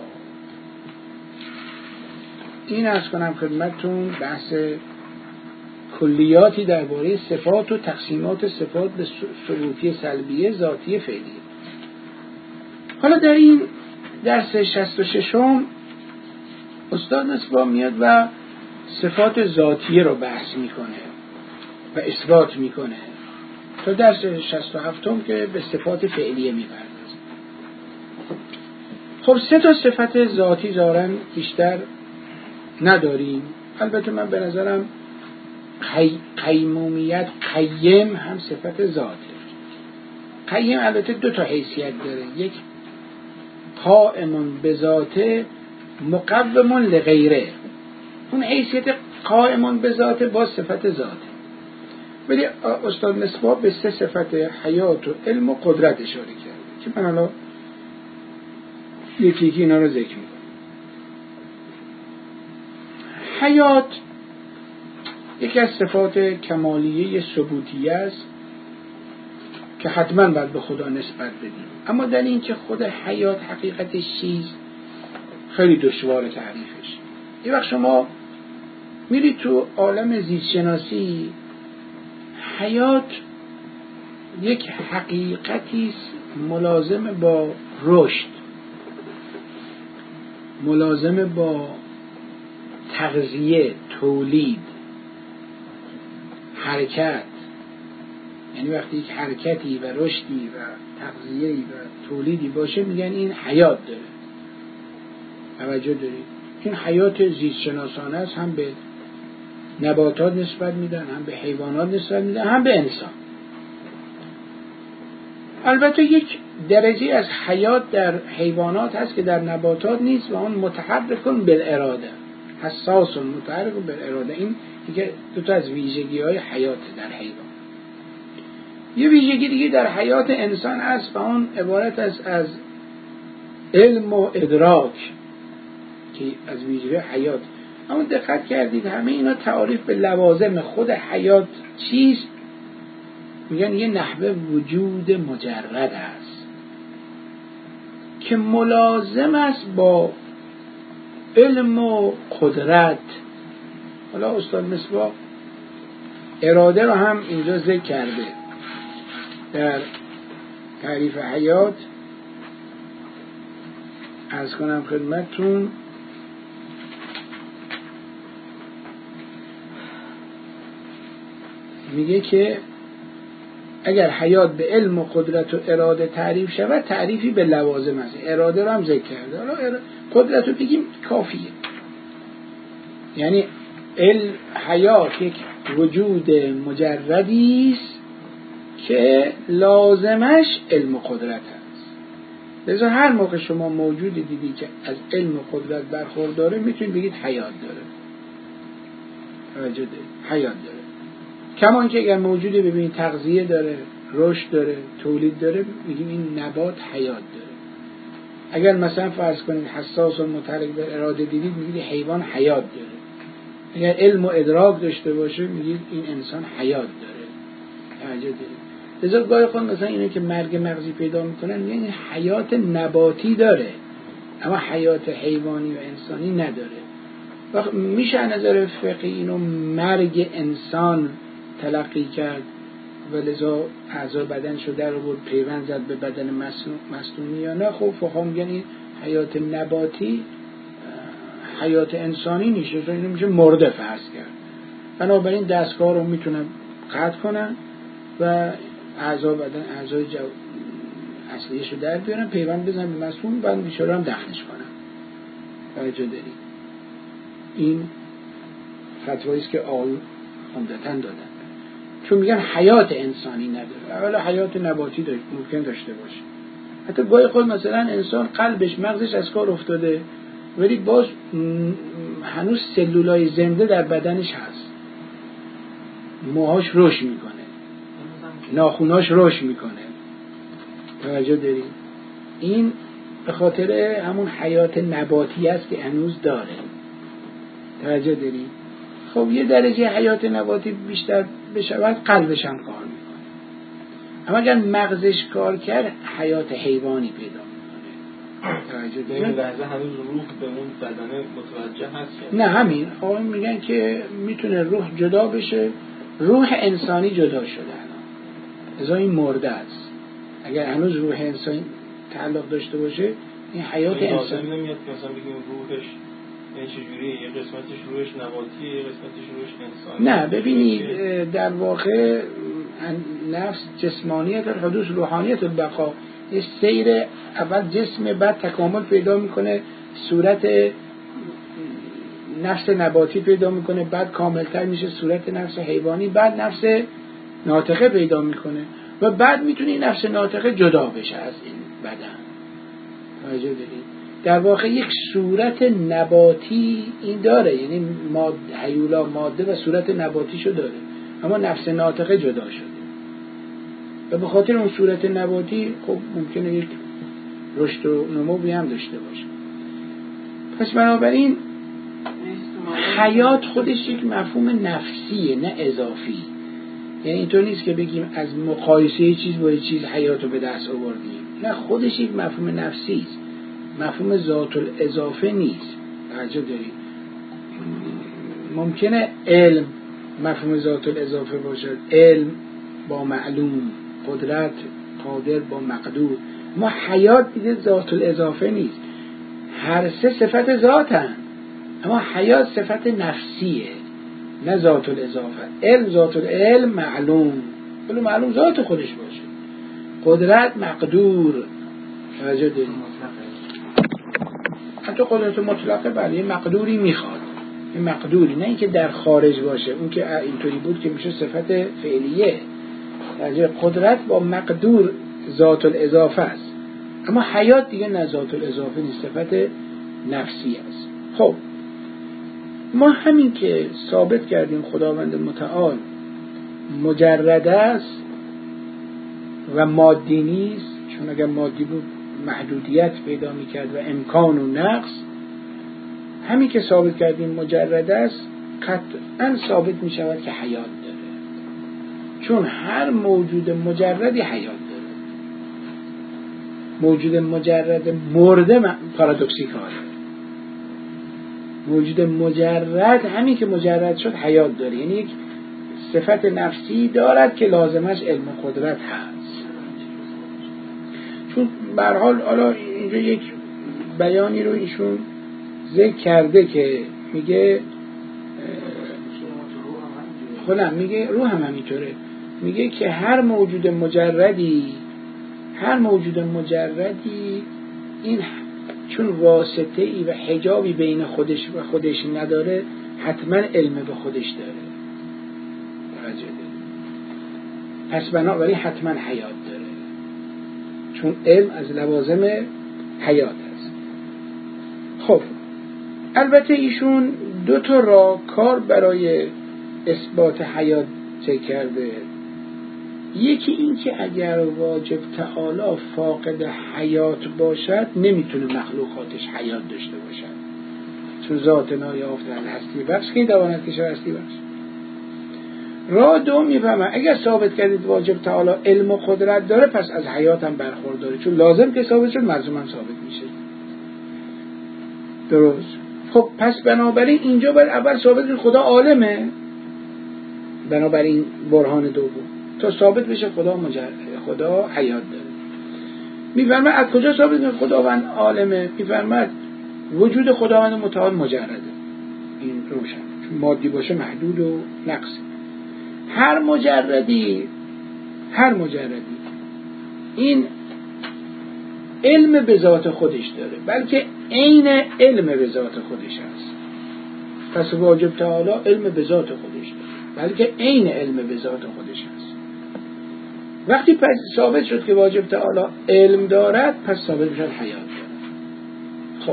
این عرض کنم خدمتتون بحث کلیاتی درباره صفات و تقسیمات صفات به ثبوتی سلبیه ذاتی فعلیه. حالا در این درس 66 استاد مصباح میاد و صفات ذاتیه رو بحث میکنه. و اثبات میکنه تا درس 67 که به صفات فعلیه میپردازه. خب 3 تا صفت ذاتی ظاهراً بیشتر نداریم. البته من به نظرم قیومیت، قیم هم صفت ذاته. قیم البته 2 تا حیثیت داره، یک قائم بذاته، مقوم لغیره. اون حیثیت قائم بذاته با صفت ذاته. ولی استاد مصباح به 3 صفت حیات و علم و قدرت اشاره کرده که من الان یکی اینا رو ذکر میکنم. حیات یکی از صفات کمالیه ثبوتیه است که حتما باید به خدا نسبت بدیم، اما در این که خود حیات حقیقتش چیست خیلی دشوار تعریفش. یه وقت شما میرید تو عالم زیستشناسی، حیات یک حقیقتی ملازم با رشد، ملازم با تغذیه، تولید، حرکت. یعنی وقتی یک حرکتی و رشدی و تغذیه‌ای و تولیدی باشه میگن این حیات داره. توجه دارید؟ این حیات زیستشناسانه است، هم به نباتات نسبت میدن، هم به حیوانات نسبت میدن، هم به انسان. البته یک درجه از حیات در حیوانات هست که در نباتات نیست و اون متحرک بالاراده، حساس و متحرک بالاراده. این دیگه 2 تا از ویژگی‌های حیات در حیوان. یه ویژگی دیگه در حیات انسان است و اون عبارت است از علم و ادراک که از ویژگی حیات. اما دقت کردید همه اینا تعریف به لوازم خود حیات چیست؟ میگن یه نحوه وجود مجرد است که ملازم است با علم و قدرت. حالا استاد مصباح اراده رو هم اینجا ذکر کرده در تعریف حیات. عرض کنم خدمتتون میگه که اگر حیات به علم و قدرت و اراده تعریف شود، تعریفی به لوازم است. اراده رو هم ذکر کرده، حالا قدرت رو بگیم کافیه. یعنی حیات یک وجود مجردی است که لازمش علم و قدرت است. لذا هر موقع شما موجودی دیدی که از علم و قدرت برخورداره میتونید بگید حیات داره. توجه دارید؟ حیات داره. کما اینکه اگر موجودی ببینید تغذیه داره، رشد داره، تولید داره، میگیم این نبات حیات داره. اگر مثلا فرض کنید حساس و متحرک به اراده دیدید، میگید حیوان حیات داره. اگر علم و ادراک داشته باشه میگید این انسان حیات داره. توجه دارید؟ لذا گاهی خود مثلا اینه که مرگ مغزی پیدا میکنن میگن این حیات نباتی داره اما حیات حیوانی و انسانی نداره. وقت میشه از نظر فقهی اینو مرگ انسان تلقی کرد و لذا اعضای بدنش رو در آورد پیوند زد به بدن مصنوعی یا نه؟ خب فقها میگن این حیات نباتی حیات انسانی نیست، چون اینو میشه مرده فرض کرد. بنابراین دستگاه رو میتونن قطع کنن و اعضای بدن، اعضای اصلیش رو در بیارن، پیوند بزنن به مصنوع، بعد بیچاره هم دفنش کنن. توجه دارید؟ این فتوایی است که آقایون عمدتاً دادن، چون میگن حیات انسانی نداره. اولا حیات نباتی ممکن داشته باشه. حتی گاهی خود مثلا انسان قلبش مغزش از کار افتاده ولی باز هنوز سلولای زنده در بدنش هست، موهاش رشد میکنه، ناخوناش رشد میکنه. توجه دارید؟ این به خاطر همون حیات نباتی است که هنوز داره. توجه دارید؟ خب یه درجه حیات نباتی بیشتر بشود قلبش هم کار میکنه، اما اگر مغزش کار کرد حیات حیوانی پیدا میکنه. توجه دارید؟ این لحظه هنوز روح به اون بدن متوجه هست؟ نه، همین آقایون میگن که میتونه روح جدا بشه، روح انسانی جدا شده الان، ازا این مرده است. اگر هنوز روح انسانی تعلق داشته باشه این حیات انسانی نمیاد که مثلا بگیم روحش این چجوری یه قسمتش روش نباتیه یه قسمتش روش انسانی؟ نه ببینید در واقع نفس جسمانیت الحدوث روحانیت البقا، یه سیر اول جسم بعد تکامل پیدا میکنه، صورت نفس نباتی پیدا میکنه، بعد کاملتر میشه صورت نفس حیوانی، بعد نفس ناطقه پیدا میکنه و بعد میتونه این نفس ناطقه جدا بشه از این بدن. توجه دارید؟ در واقع یک صورت نباتی این داره، یعنی هیولا ماده و صورت نباتیشو داره، اما نفس ناطقه جدا شده و به خاطر اون صورت نباتی خب ممکنه یک رشد و نموی هم داشته باشه. پس بنابراین حیات خودش یک مفهوم نفسیه نه اضافی، یعنی اینطور نیست که بگیم از مقایسه یه چیز با یه چیز حیات رو به دست آوردیم، نه، خودش یک مفهوم نفسی است، مفهوم ذات الاضافه نیست. توجه دارید؟ ممکنه علم مفهوم ذات الاضافه باشد، علم با معلوم، قدرت قادر با مقدور، ما حیات دیگه ذات الاضافه نیست، هر سه صفت ذاتن، اما حیات صفت نفسیه نه ذات الاضافه. علم ذات العلم معلوم، ولی معلوم ذات خودش باشه، قدرت مقدور. توجه دارید؟ حتی قدرت مطلقه بله یه مقدوری میخواد، یه مقدوری، نه اینکه در خارج باشه، اون که اینطوری بود که میشه صفت فعلیه. قدرت با مقدور ذات الاضافه است، اما حیات دیگه نه ذات الاضافه نیست، صفت نفسی است. خب ما همین که ثابت کردیم خداوند متعال مجرد است و مادی نیست، چون اگر مادی بود محدودیت پیدا میکرد و امکان و نقص، همین که ثابت کردیم مجرد است قطعا ثابت میشود که حیات داره، چون هر موجود مجردی حیات داره. موجود مجرد مرده پارادوکسیکاله، موجود مجرد همین که مجرد شد حیات داره، یعنی یک صفت نفسی دارد که لازمش علم و قدرت هست. چون به هر حال حالا اینجا یک بیانی رو ایشون ذکر کرده که میگه خودم میگه روح هم همینطوره، میگه که هر موجود مجردی این چون واسطه ای و حجابی بین خودش و خودش نداره حتما علم به خودش داره. توجه دارید؟ پس بنابراین حتما حیات داره، چون علم از لوازم حیات است. خب البته ایشون دو تا راهکار برای اثبات حیات ذکر کرده. یکی این که اگر واجب تعالی فاقد حیات باشد نمیتونه مخلوقاتش حیات داشته باشد، چون ذات نایافته از هستی بخش که دواند کشور هستی بخش. راه دوم میفهمه اگر ثابت کردید واجب تعالی علم و قدرت داره پس از حیات هم برخورداره، چون لازم که ثابت شد ملزوم هم ثابت میشه. درست؟ خب پس بنابراین اینجا باید اول ثابت که خدا عالمه، بنابراین برهان دوم تا ثابت بشه خدا حیات داره. میفرماید از کجا ثابت که خداوند عالمه؟ میفرماید وجود خداوند متعال مجرده، این روشن، چون مادی باشه محدود و نقص. هر مجردی این علم به ذات خودش داره، بلکه عین علم به ذات خودش هست. پس واجب تعالی علم به ذات خودش داره، بلکه عین علم به ذات خودش هست. وقتی پس ثابت شد که واجب تعالی علم دارد، پس ثابت شد حیات دارد. خب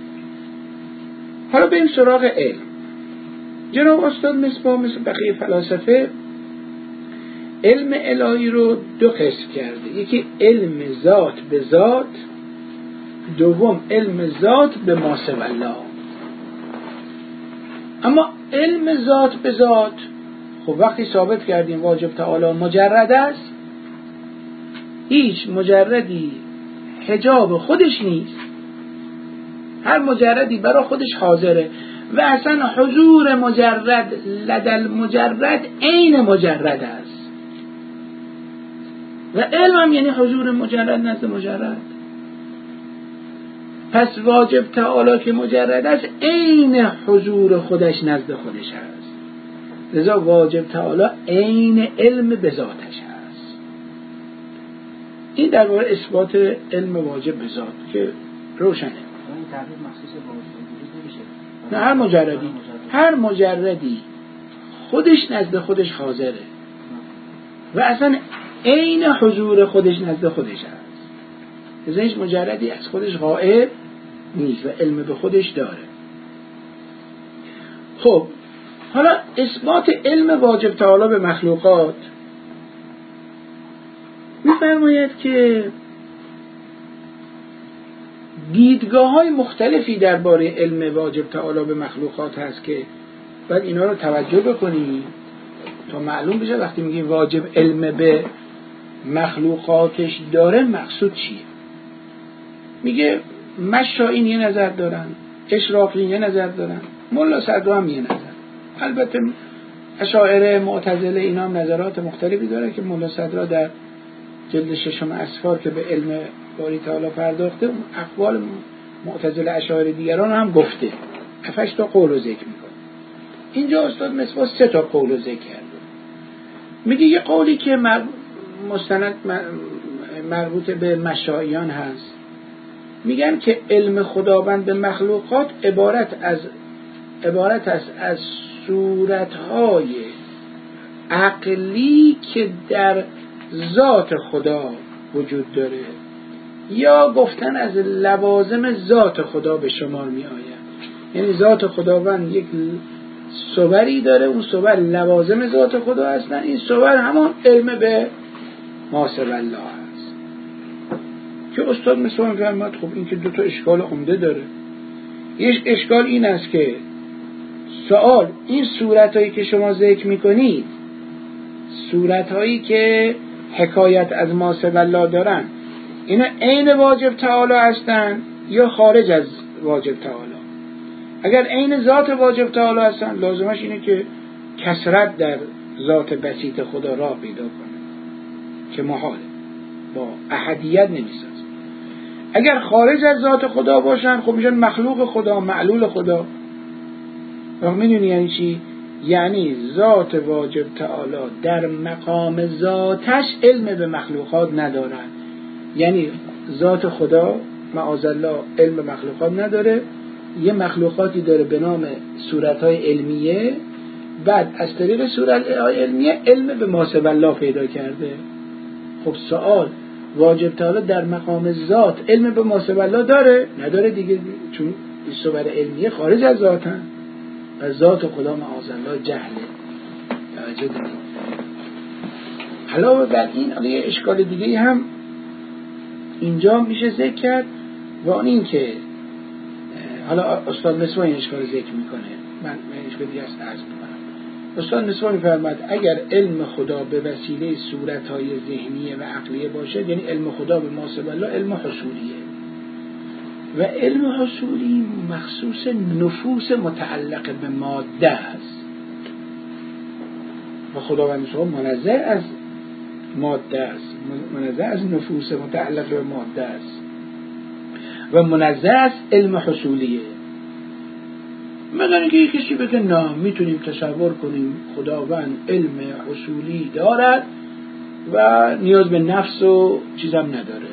حالا بریم سراغ علم. جناب استاد مثل بقیه فلاسفه علم الهی رو دو قسم کرده، یکی علم ذات به ذات، دوم علم ذات به ما سوی الله. اما علم ذات به ذات خب وقتی ثابت کردیم واجب تعالی مجرد است، هیچ مجردی حجاب خودش نیست، هر مجردی برای خودش حاضره و اصلا حضور مجرد لدل مجرد عین مجرد است و علم هم یعنی حضور مجرد نزد مجرد. پس واجب تعالی که مجرد است عین حضور خودش نزد خودش هست، لذا واجب تعالی عین علم به ذاتش هست. این در واقع اثبات علم واجب به ذات که روشنه. نه، هر مجردی خودش نزد خودش حاضره و اصلا عین حضور خودش نزد خودش هست، لذا هیچ مجردی از خودش غائب نیست و علم به خودش داره. خب حالا اثبات علم واجب تعالی به مخلوقات می‌فرماید که دیدگاه‌های مختلفی درباره علم واجب تعالی به مخلوقات هست که باید اینا رو توجه بکنی تا معلوم بشه وقتی میگیم واجب علم به مخلوقاتش داره مقصود چیه. میگه مشائین یه نظر دارن، اشراقیین یه نظر دارن، ملا صدرا هم یه نظر. البته اشاعره، معتزله اینا هم نظرات مختلفی داره که ملا صدرا در جلد 6 اسفار که به علم باری تعالی پرداخته اون اقوال معتزله اشاعره دیگران هم گفته، 7 تا قول رو ذکر میکنه. اینجا استاد مصباح 3 تا قول رو ذکر کرده. میگه یه قولی که مستند مربوط به مشائیان هست، میگن که علم خداوند به مخلوقات عبارت است از صورتهای عقلی که در ذات خدا وجود داره، یا گفتن از لوازم ذات خدا به شمار می آید. یعنی ذات خداوند یک صوری داره، اون صور لوازم ذات خدا هستن، این صور همان علم به ما سوی الله هست. که استاد مثلا فرمود خب این که 2 تا اشکال عمده داره. یک اشکال این است که سوال این صورتایی که شما ذکر میکنید، صورتهایی که حکایت از ما سوی الله دارن، اینا عین واجب تعالی هستن یا خارج از واجب تعالی؟ اگر عین ذات واجب تعالی هستن لازمش اینه که کثرت در ذات بسیط خدا راه پیدا کنه که محاله، با احدیت نمیسازه. اگر خارج از ذات خدا باشن خب میشن مخلوق خدا، معلول خدا. و میدونی یعنی چی؟ یعنی ذات واجب تعالی در مقام ذاتش علم به مخلوقات ندارن. یعنی ذات خدا معاذالله علم به مخلوقات نداره، یه مخلوقاتی داره به نام صورتهای علمیه، بعد از طریق صورتهای علمیه علم به ما سوی الله پیدا کرده. خب سوال واجب تعالی در مقام ذات علم به ما سوی الله داره؟ نداره دیگه، چون این صور علمیه خارج از ذاتن. از ذات خدا معاذالله جهله. توجه دارید؟ علاوه بر این یه اشکال دیگه هم اینجا میشه ذکر کرد و اون این که حالا استاد مصباح این اشکال ذکر میکنه، من اشکال دیگه از عرض میکنم. استاد مصباح میفرماد اگر علم خدا به وسیله صورتهای ذهنیه و عقلیه باشه، یعنی علم خدا به ما سوی الله علم حصولیه، و علم حصولی مخصوص نفوس متعلق به ماده است و خداوند سبحانه منزه از ماده است، منزه از نفوس متعلق به ماده است و منزه از علم حصولیه. مگر که یک کسی بگه نه میتونیم تصور کنیم خداوند علم حصولی دارد و نیاز به نفس و چیزم نداره،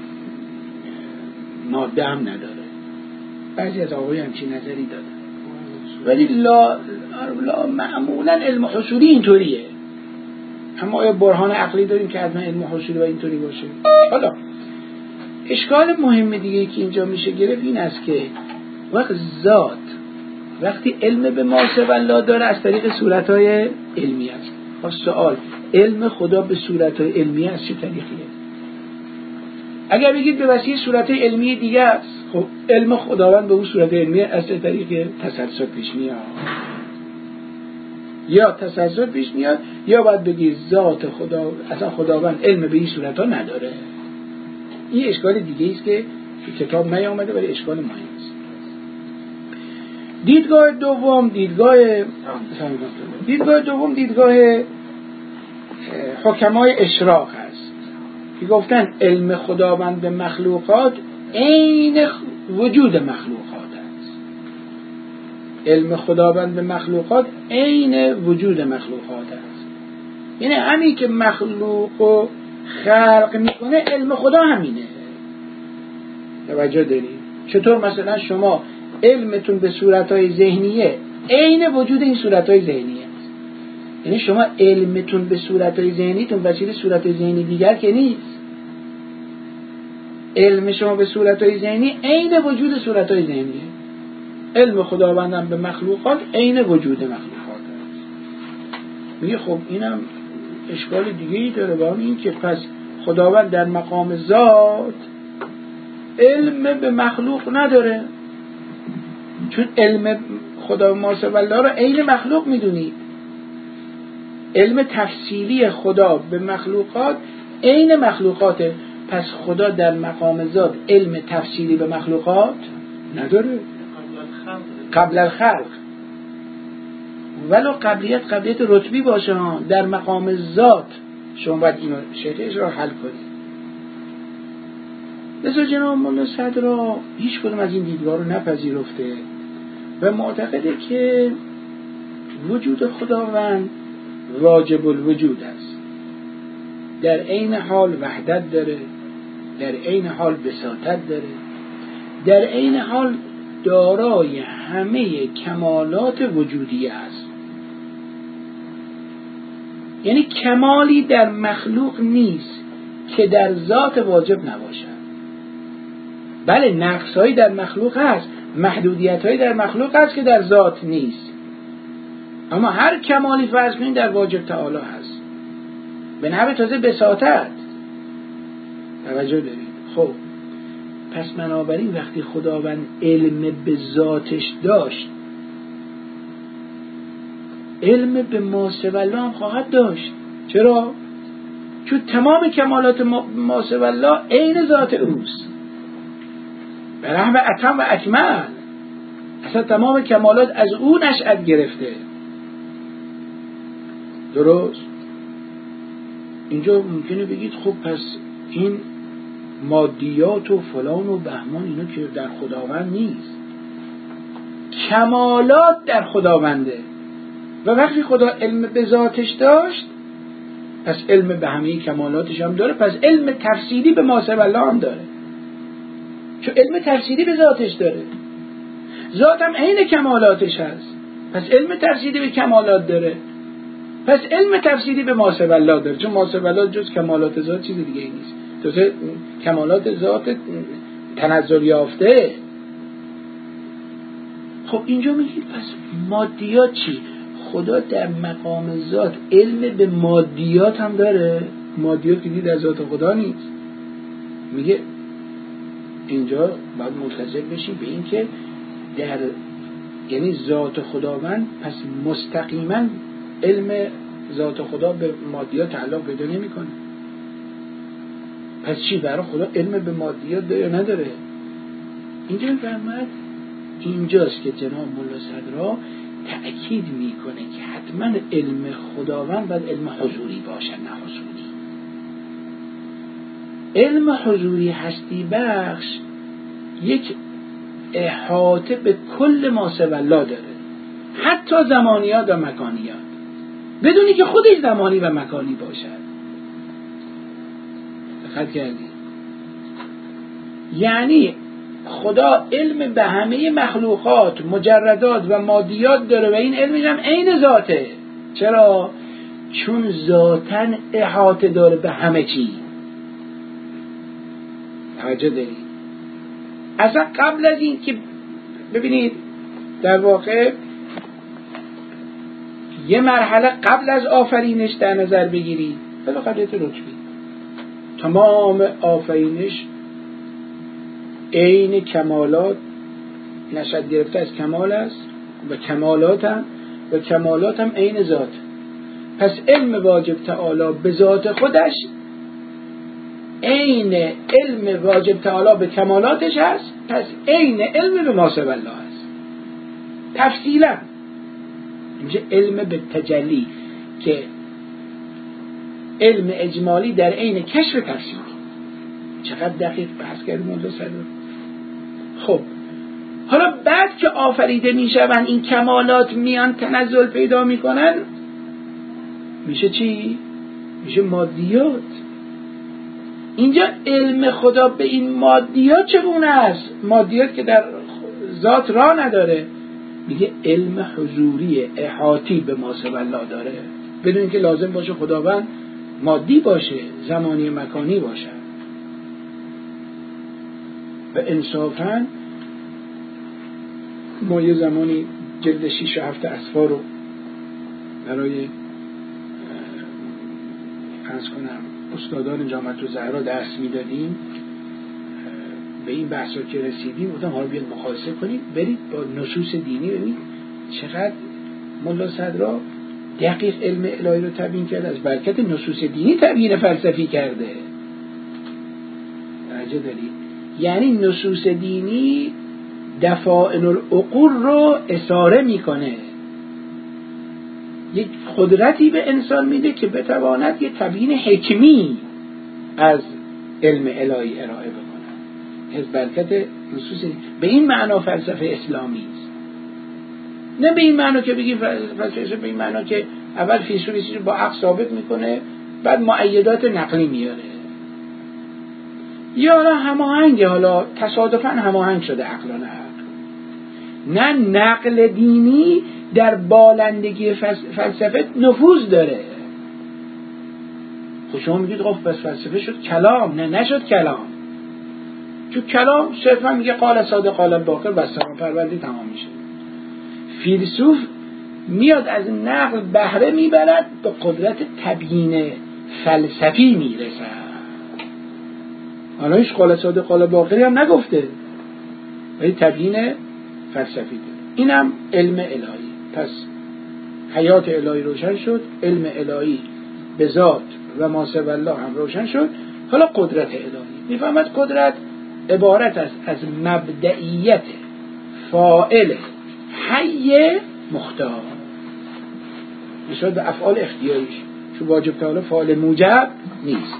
ماده هم نداره. بعضی از آقایی همچین نظری دادن، ولی لا معمولا علم حصولی اینطوریه. اما آیا برهان عقلی داریم که حتما علم حصولی و اینطوری باشه؟ حالا اشکال مهم دیگه که اینجا میشه گرفت این است که وقتی علم به ما سوی الله داره از طریق صورتهای علمی است. خب سوال علم خدا به صورتهای علمی است چه طریقیه؟ اگر بگید به وسیله صورتهای علمی دیگه است، خب علم خداوند به اون صورت علمی از چه طریق تسلسل پیش میاد؟ یا تسلسل پیش میاد یا باید بگید ذات خدا اصلا خداوند علم به این صورتها نداره. این اشکال دیگه است که کتاب نیامده ولی اشکال مهم است. دیدگاه دوم دیدگاه حکمای اشراق هست که گفتن علم خداوند به مخلوقات عین وجود مخلوقات است. علم خداوند به مخلوقات عین وجود مخلوقات است. یعنی همین که مخلوق و خلق میکنه علم خدا همینه. توجه دارید؟ چطور مثلا شما علمتون به صورتهای ذهنیه عین وجود این صورتهای ذهنیه است. یعنی شما علمتون به صورتهای ذهنیتون وسیله صورت ذهنی دیگر که نیست. علم شما به صورتهای ذهنی عین وجود صورتهای ذهنیه. علم خداوندم به مخلوقات عین وجود مخلوقات است. میگه خب اینم اشکال دیگه ای داره، با این که پس خداوند در مقام ذات علم به مخلوق نداره، چون علم خدا ما سبحانه الله رو عین مخلوق میدونید. علم تفصیلی خدا به مخلوقات عین مخلوقاته، پس خدا در مقام ذات علم تفصیلی به مخلوقات نداره قبل الخلق. ولو قبلیت رتبی باشه در مقام ذات شما باید اینو شرطش رو حل کنید. لذا جناب مولا صدرا هیچ کدوم از این دیدگاه رو نپذیرفته و معتقده که وجود خداوند واجب الوجود است، در عین حال وحدت داره، در عین حال بساطت داره، در عین حال دارای همه کمالات وجودی است. یعنی کمالی در مخلوق نیست که در ذات واجب نباشد. بله نقصهایی در مخلوق هست، محدودیتهایی در مخلوق هست که در ذات نیست، اما هر کمالی فرض کنید در واجب تعالی هست به نحو تازه بساطت. توجه دارید؟ خب پس بنابراین وقتی خداوند علم به ذاتش داشت، علم به ما سوی الله هم خواهد داشت. چرا؟ چون تمام کمالات ما سوی الله عین ذات اوست، به نحو اتم و اکمل. اصلا تمام کمالات از او نشأت گرفته. درست؟ اینجا ممکنه بگید خب پس این مادیات و فلان و بهمان اینا که در خداوند نیست، کمالات در خداونده. و وقتی خدا علم به ذاتش داشت پس علم به همه کمالاتش هم داره، پس علم تفصیلی به ما سوی الله هم داره، چون علم تفصیلی به ذاتش داره. ذات هم عین کمالاتش هست، پس علم تفصیلی به کمالات داره، پس علم تفصیلی به ما سوی الله داره، چون ما سوی الله جز کمالات ذات چیز دیگه ای نیست، جز کمالات ذات تنزل یافته. خب اینجا میگید پس مادیات چی؟ خدا در مقام ذات علم به مادیات هم داره، مادیات که دید در ذات خدا نیست. میگه اینجا باید ملتزم بشیم به این که در یعنی ذات خداوند پس مستقیما علم ذات خدا به مادیات تعلق پیدا نمیکنه. پس چی برای خدا علم به مادیات داره یا نداره؟ اینجا فرمود اینجاست که جناب مولا صدرا تأکید میکنه که حتما علم خداوند باید علم حضوری باشه، نه حضوری. علم حضوری هستی بخش یک احاطه به کل ما سوی الله داره، حتی زمانیات و مکانیات، بدونی که خودش زمانی و مکانی باشد. دقت کردی؟ یعنی خدا علم به همه مخلوقات مجردات و مادیات داره و این علمش هم عین ذاته. چرا؟ چون ذاتاً احاطه داره به همه چی. توجه دارید؟ اصلا قبل از این که ببینید در واقع یه مرحله قبل از آفرینش در نظر بگیرید، بلا قدرت رتبی تمام آفرینش عین کمالات نشأت گرفته از کمال است و کمالات هم عین ذات. پس علم واجب تعالی به ذات خودش عین علم واجب تعالی به کمالاتش هست، پس عین علم به ما سوی الله هست. تفصیلا اینجا علم به تجلی که علم اجمالی در عین کشف تفصیلی. چقدر دقیق بحث کردیم اونجا صدر. خب حالا بعد که آفریده میشون این کمالات میان تنزل پیدا میکنن، میشه چی؟ میشه مادیات. اینجا علم خدا به این مادیات چگونه است؟ مادیات که در ذات راه نداره، میگه علم حضوری احاطی به ما سوی الله داره، بدون اینکه لازم باشه خداوند مادی باشه، زمانی مکانی باشه. و انصافاً ما یه زمانی جلد 6 و 7 اصفار رو برای عرض کنم استادان جامعه الزهرا درس میدادیم، به این بحثا که رسیدیم گفتم حالا بیاد مقایسه کنید، برید با نصوص دینی ببینید چقدر ملا صدرا دقیق علم الهی رو تبیین کرده، از برکت نصوص دینی تبیین فلسفی کرده. توجه دارید؟ یعنی نصوص دینی دفاعن العقول رو اساره میکنه، یک قدرتی به انسان میده که بتواند یه تبیین حکمی از علم الهی ارائه بکنه. از برکت نصوص به این معنا فلسفه اسلامی است، نه به این معنا که بگیم فلسفه به این معنا که اول فیلسوفی با عقل ثابت میکنه بعد مؤیدات نقلی میاره، یا هماهنگ، حالا تصادفاً هماهنگ شده عقل و نقل. نه، نقل دینی در بالندگی فلسفه نفوذ داره. خب شما میگید خب بس فلسفه شد کلام. نه، نشد کلام، چون کلام صرفا میگه قال صادق قال باقر بس تمام پروردی تمام میشه. فیلسوف میاد از نقل بهره میبرد، به قدرت تبیین فلسفی میرسد. حالا هیچ قال صادق قال باقری هم نگفته، ولی تبیین فلسفی داره. اینم علم الهی. پس حیات الهی روشن شد، علم الهی به ذات و ما سوی الله هم روشن شد. حالا قدرت الهی میفهمد قدرت عبارت است از مبدئیت فاعل حی مختار نسبت به افعال اختیاریش، چون واجب تعالی فاعل موجب نیست،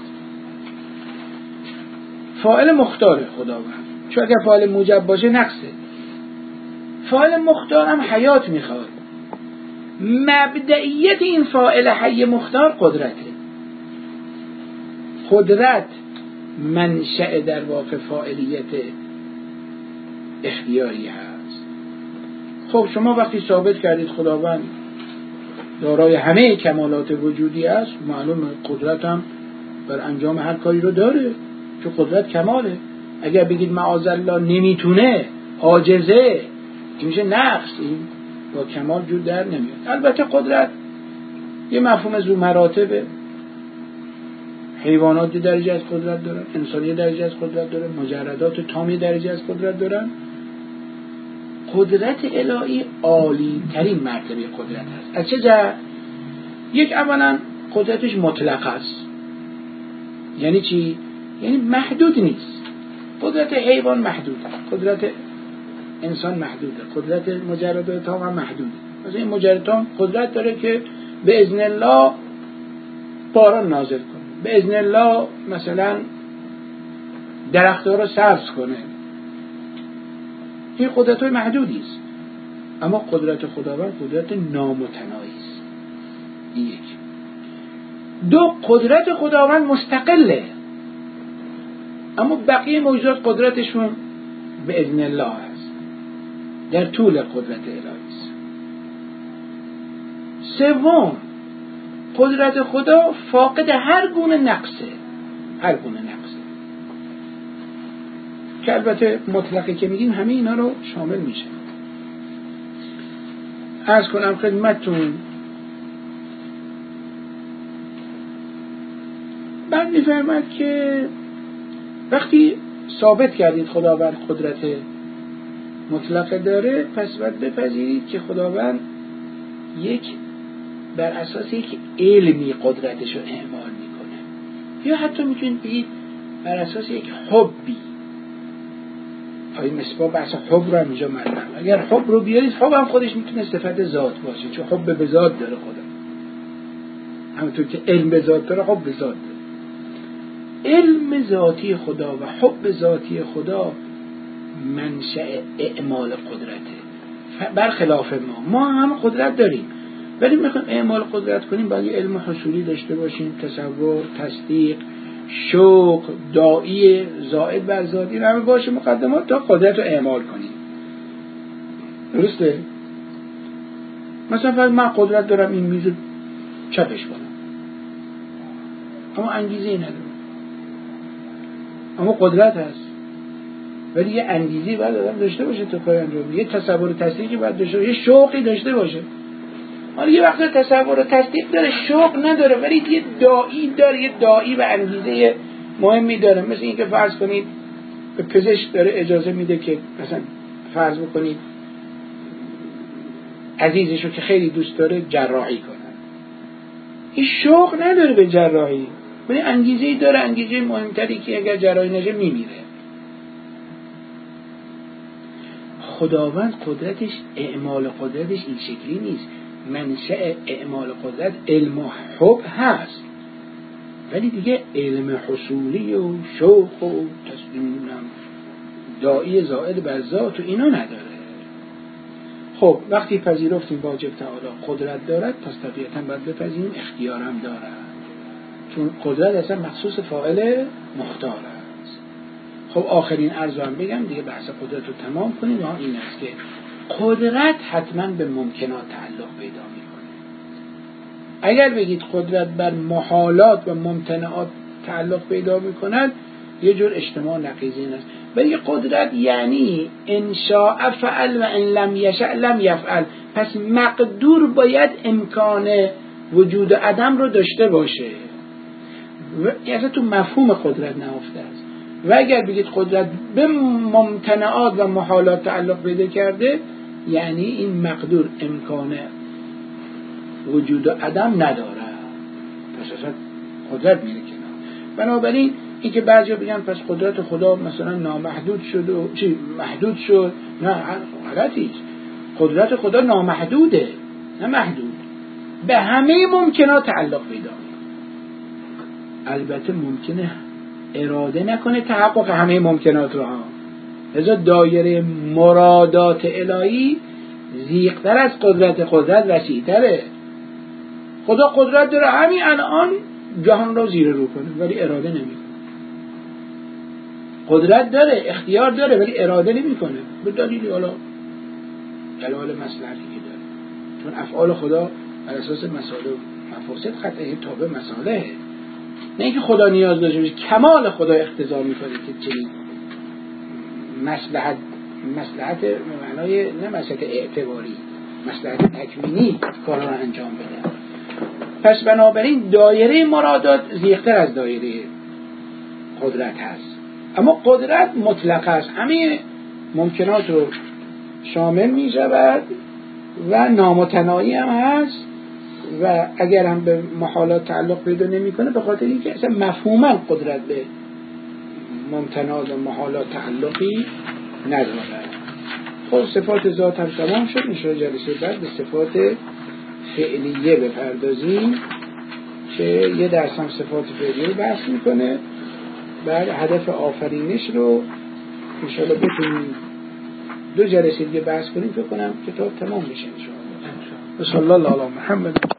فاعل مختار خداوند، چون اگر فاعل موجب باشه نقصه. فاعل مختار هم حیات میخواد. مبدئیت این فاعل حی مختار قدرته. قدرت منشأ در واقع فاعلیت اختیاری هست. خب شما وقتی ثابت کردید خداوند دارای همه کمالات وجودی است، معلومه قدرت هم بر انجام هر کاری رو داره، چون قدرت کماله. اگر بگید معاذالله نمیتونه، عاجزه، این میشه نقص، این با کمال جور در نمیاد. البته قدرت یه مفهوم ذو مراتبه، حیوانات درجه از قدرت دارن، انسانی درجه از قدرت دارن، مجردات تامی درجه از قدرت دارن. قدرت الهی عالی ترین مرتبه قدرت هست. از چه جهت؟ یک، اولا قدرتش مطلق است. یعنی چی؟ یعنی محدود نیست. قدرت حیوان محدوده، قدرت انسان محدوده، قدرت مجردات تام هم محدوده. مثلا این مجرد تام قدرت داره که به اذن الله باران نازل کنه، به اذن الله مثلا درخت‌ها رو سبز کنه. این قدرت‌های محدودی است. اما قدرت خداوند قدرت نامتناهی است. این یک. دو، قدرت خداوند مستقله، اما بقیه موجودات قدرتشون به اذن الله است، در طول قدرت الهی است. سوم، قدرت خدا فاقد هر گونه نقصه، هر گونه نقصه، که البته مطلقه که میگیم همه اینا رو شامل میشه. عرض کنم خدمتتون بعد میفهمد که وقتی ثابت کردید خداوند قدرت مطلقه داره، پس باید بپذیرید که خداوند یک بر اساس یک علمی قدرتش رو اعمال میکنه، یا حتی میتونید بگید بر اساس یک حبی. آیه مصباح بحث حب رو هم اینجا مطرح. اگر حب رو بیارید، حب هم خودش میتونه صفت ذات باشه، چون حب به ذات داره خدا، همونطور که علم به ذات داره حب به ذات داره. علم ذاتی خدا و حب ذاتی خدا منشأ اعمال قدرته. برخلاف ما هم قدرت داریم، ولی میخوایم اعمال قدرت کنیم باید علم حصولی داشته باشیم، تصور، تصدیق، شوق، داعی، زائد بر ذات، این همه باشه مقدمات تا قدرت رو اعمال کنیم. درسته؟ مثلا فرض من قدرت دارم این میز چپش کنم، اما انگیزه ندارم، اما قدرت هست. ولی یه انگیزه باید آدم داشته باشه تا کار انجام بده، یه تصور و تصدیقی باید داشته باشه، یه شوقی داشته باشه. حالا یه وقت تصور و تصدیق داره، شوق نداره، ولی یه داعی داره، یه داعی و انگیزه مهمی داره. مثل اینکه فرض کنید به پزشک داره اجازه میده که مثلا فرض بکنید عزیزشو که خیلی دوست داره جراحی کنه، این شوق نداره به جراحی، ولی انگیزه‌ای داره، انگیزه مهمتری که اگر جراحی نشه میمیره. خداوند قدرتش، اعمال قدرتش این شکلی نیست. منشأ اعمال قدرت علم و حب هست، ولی دیگه علم حصولی و شوق و داعی زائد بر ذات و اینا نداره. خب وقتی پذیرفتیم واجب تعالی قدرت دارد، پس طبیعتاً باید بپذیریم اختیارم دارد، چون قدرت اصلا مخصوص فاعل مختار است. خب آخرین عرض هم بگم دیگه، بحث قدرت رو تمام کنیم. این است که قدرت حتما به ممکنات تعلق پیدا میکنه. اگر بگید قدرت بر محالات و ممتنعات تعلق پیدا میکند، یه جور اجتماع نقیضین است. ولی قدرت یعنی ان شاء فعل و ان لم یشاء لم یفعل. پس مقدور باید امکان وجود عدم رو داشته باشه، یعنی تو مفهوم قدرت نهفته است. و اگر بگید قدرت به ممتنعات و محالات تعلق پیدا کرده، یعنی این مقدور امکان وجود عدم نداره، پس اصلا قدرت میره کنار. بنابراین این که بعضیا بگن پس قدرت خدا مثلا نامحدود شد و چی محدود شد، نه، غلطی است. قدرت خدا نامحدوده، نه محدود، به همه ممکنات تعلق پیدا میکنه. البته ممکنه اراده نکنه تحقق همه ممکنات رو ها. لذا دایره مرادات الهی زیغ‌تر از قدرت وسیع‌تره. خدا قدرت داره همین الان جهان رو زیر رو کنه، ولی اراده نمیکنه. قدرت داره، اختیار داره، ولی اراده نمیکنه. به دلیلی حالا دلایل مصلحتی که داره، چون افعال خدا بر اساس مصالح مفاسد قطعی تابع مصالحه. نه اینکه خدا نیاز داشته باشه، کمال خدا اقتضا میکنه که چنین مصلحت به معنای نه مصلحت اعتباری، مصلحت تکوینی کار رو انجام بده. پس بنابراین دایره مرادات زیغ‌تر از دایره قدرت هست، اما قدرت مطلق است، همه ممکنات رو شامل می شود و نامتناهی هم هست. و اگر هم به محالات تعلق پیدا نمی کنه، به خاطر اینکه اصلا مفهوما قدرت به ممتنات و محالات تعلقی نداره. خب صفات ذات هم تمام شد. ان شاء الله جلسه بعد به صفات فعلیه بپردازیم که یه درس هم صفات فعلیه رو بحث میکنه. بعد هدف آفرینش رو ان شاء الله بتونیم 2 جلسه دیگه بحث کنیم، فکر کنم کتاب تمام بشه ان شاء الله. صلی الله علی محمد.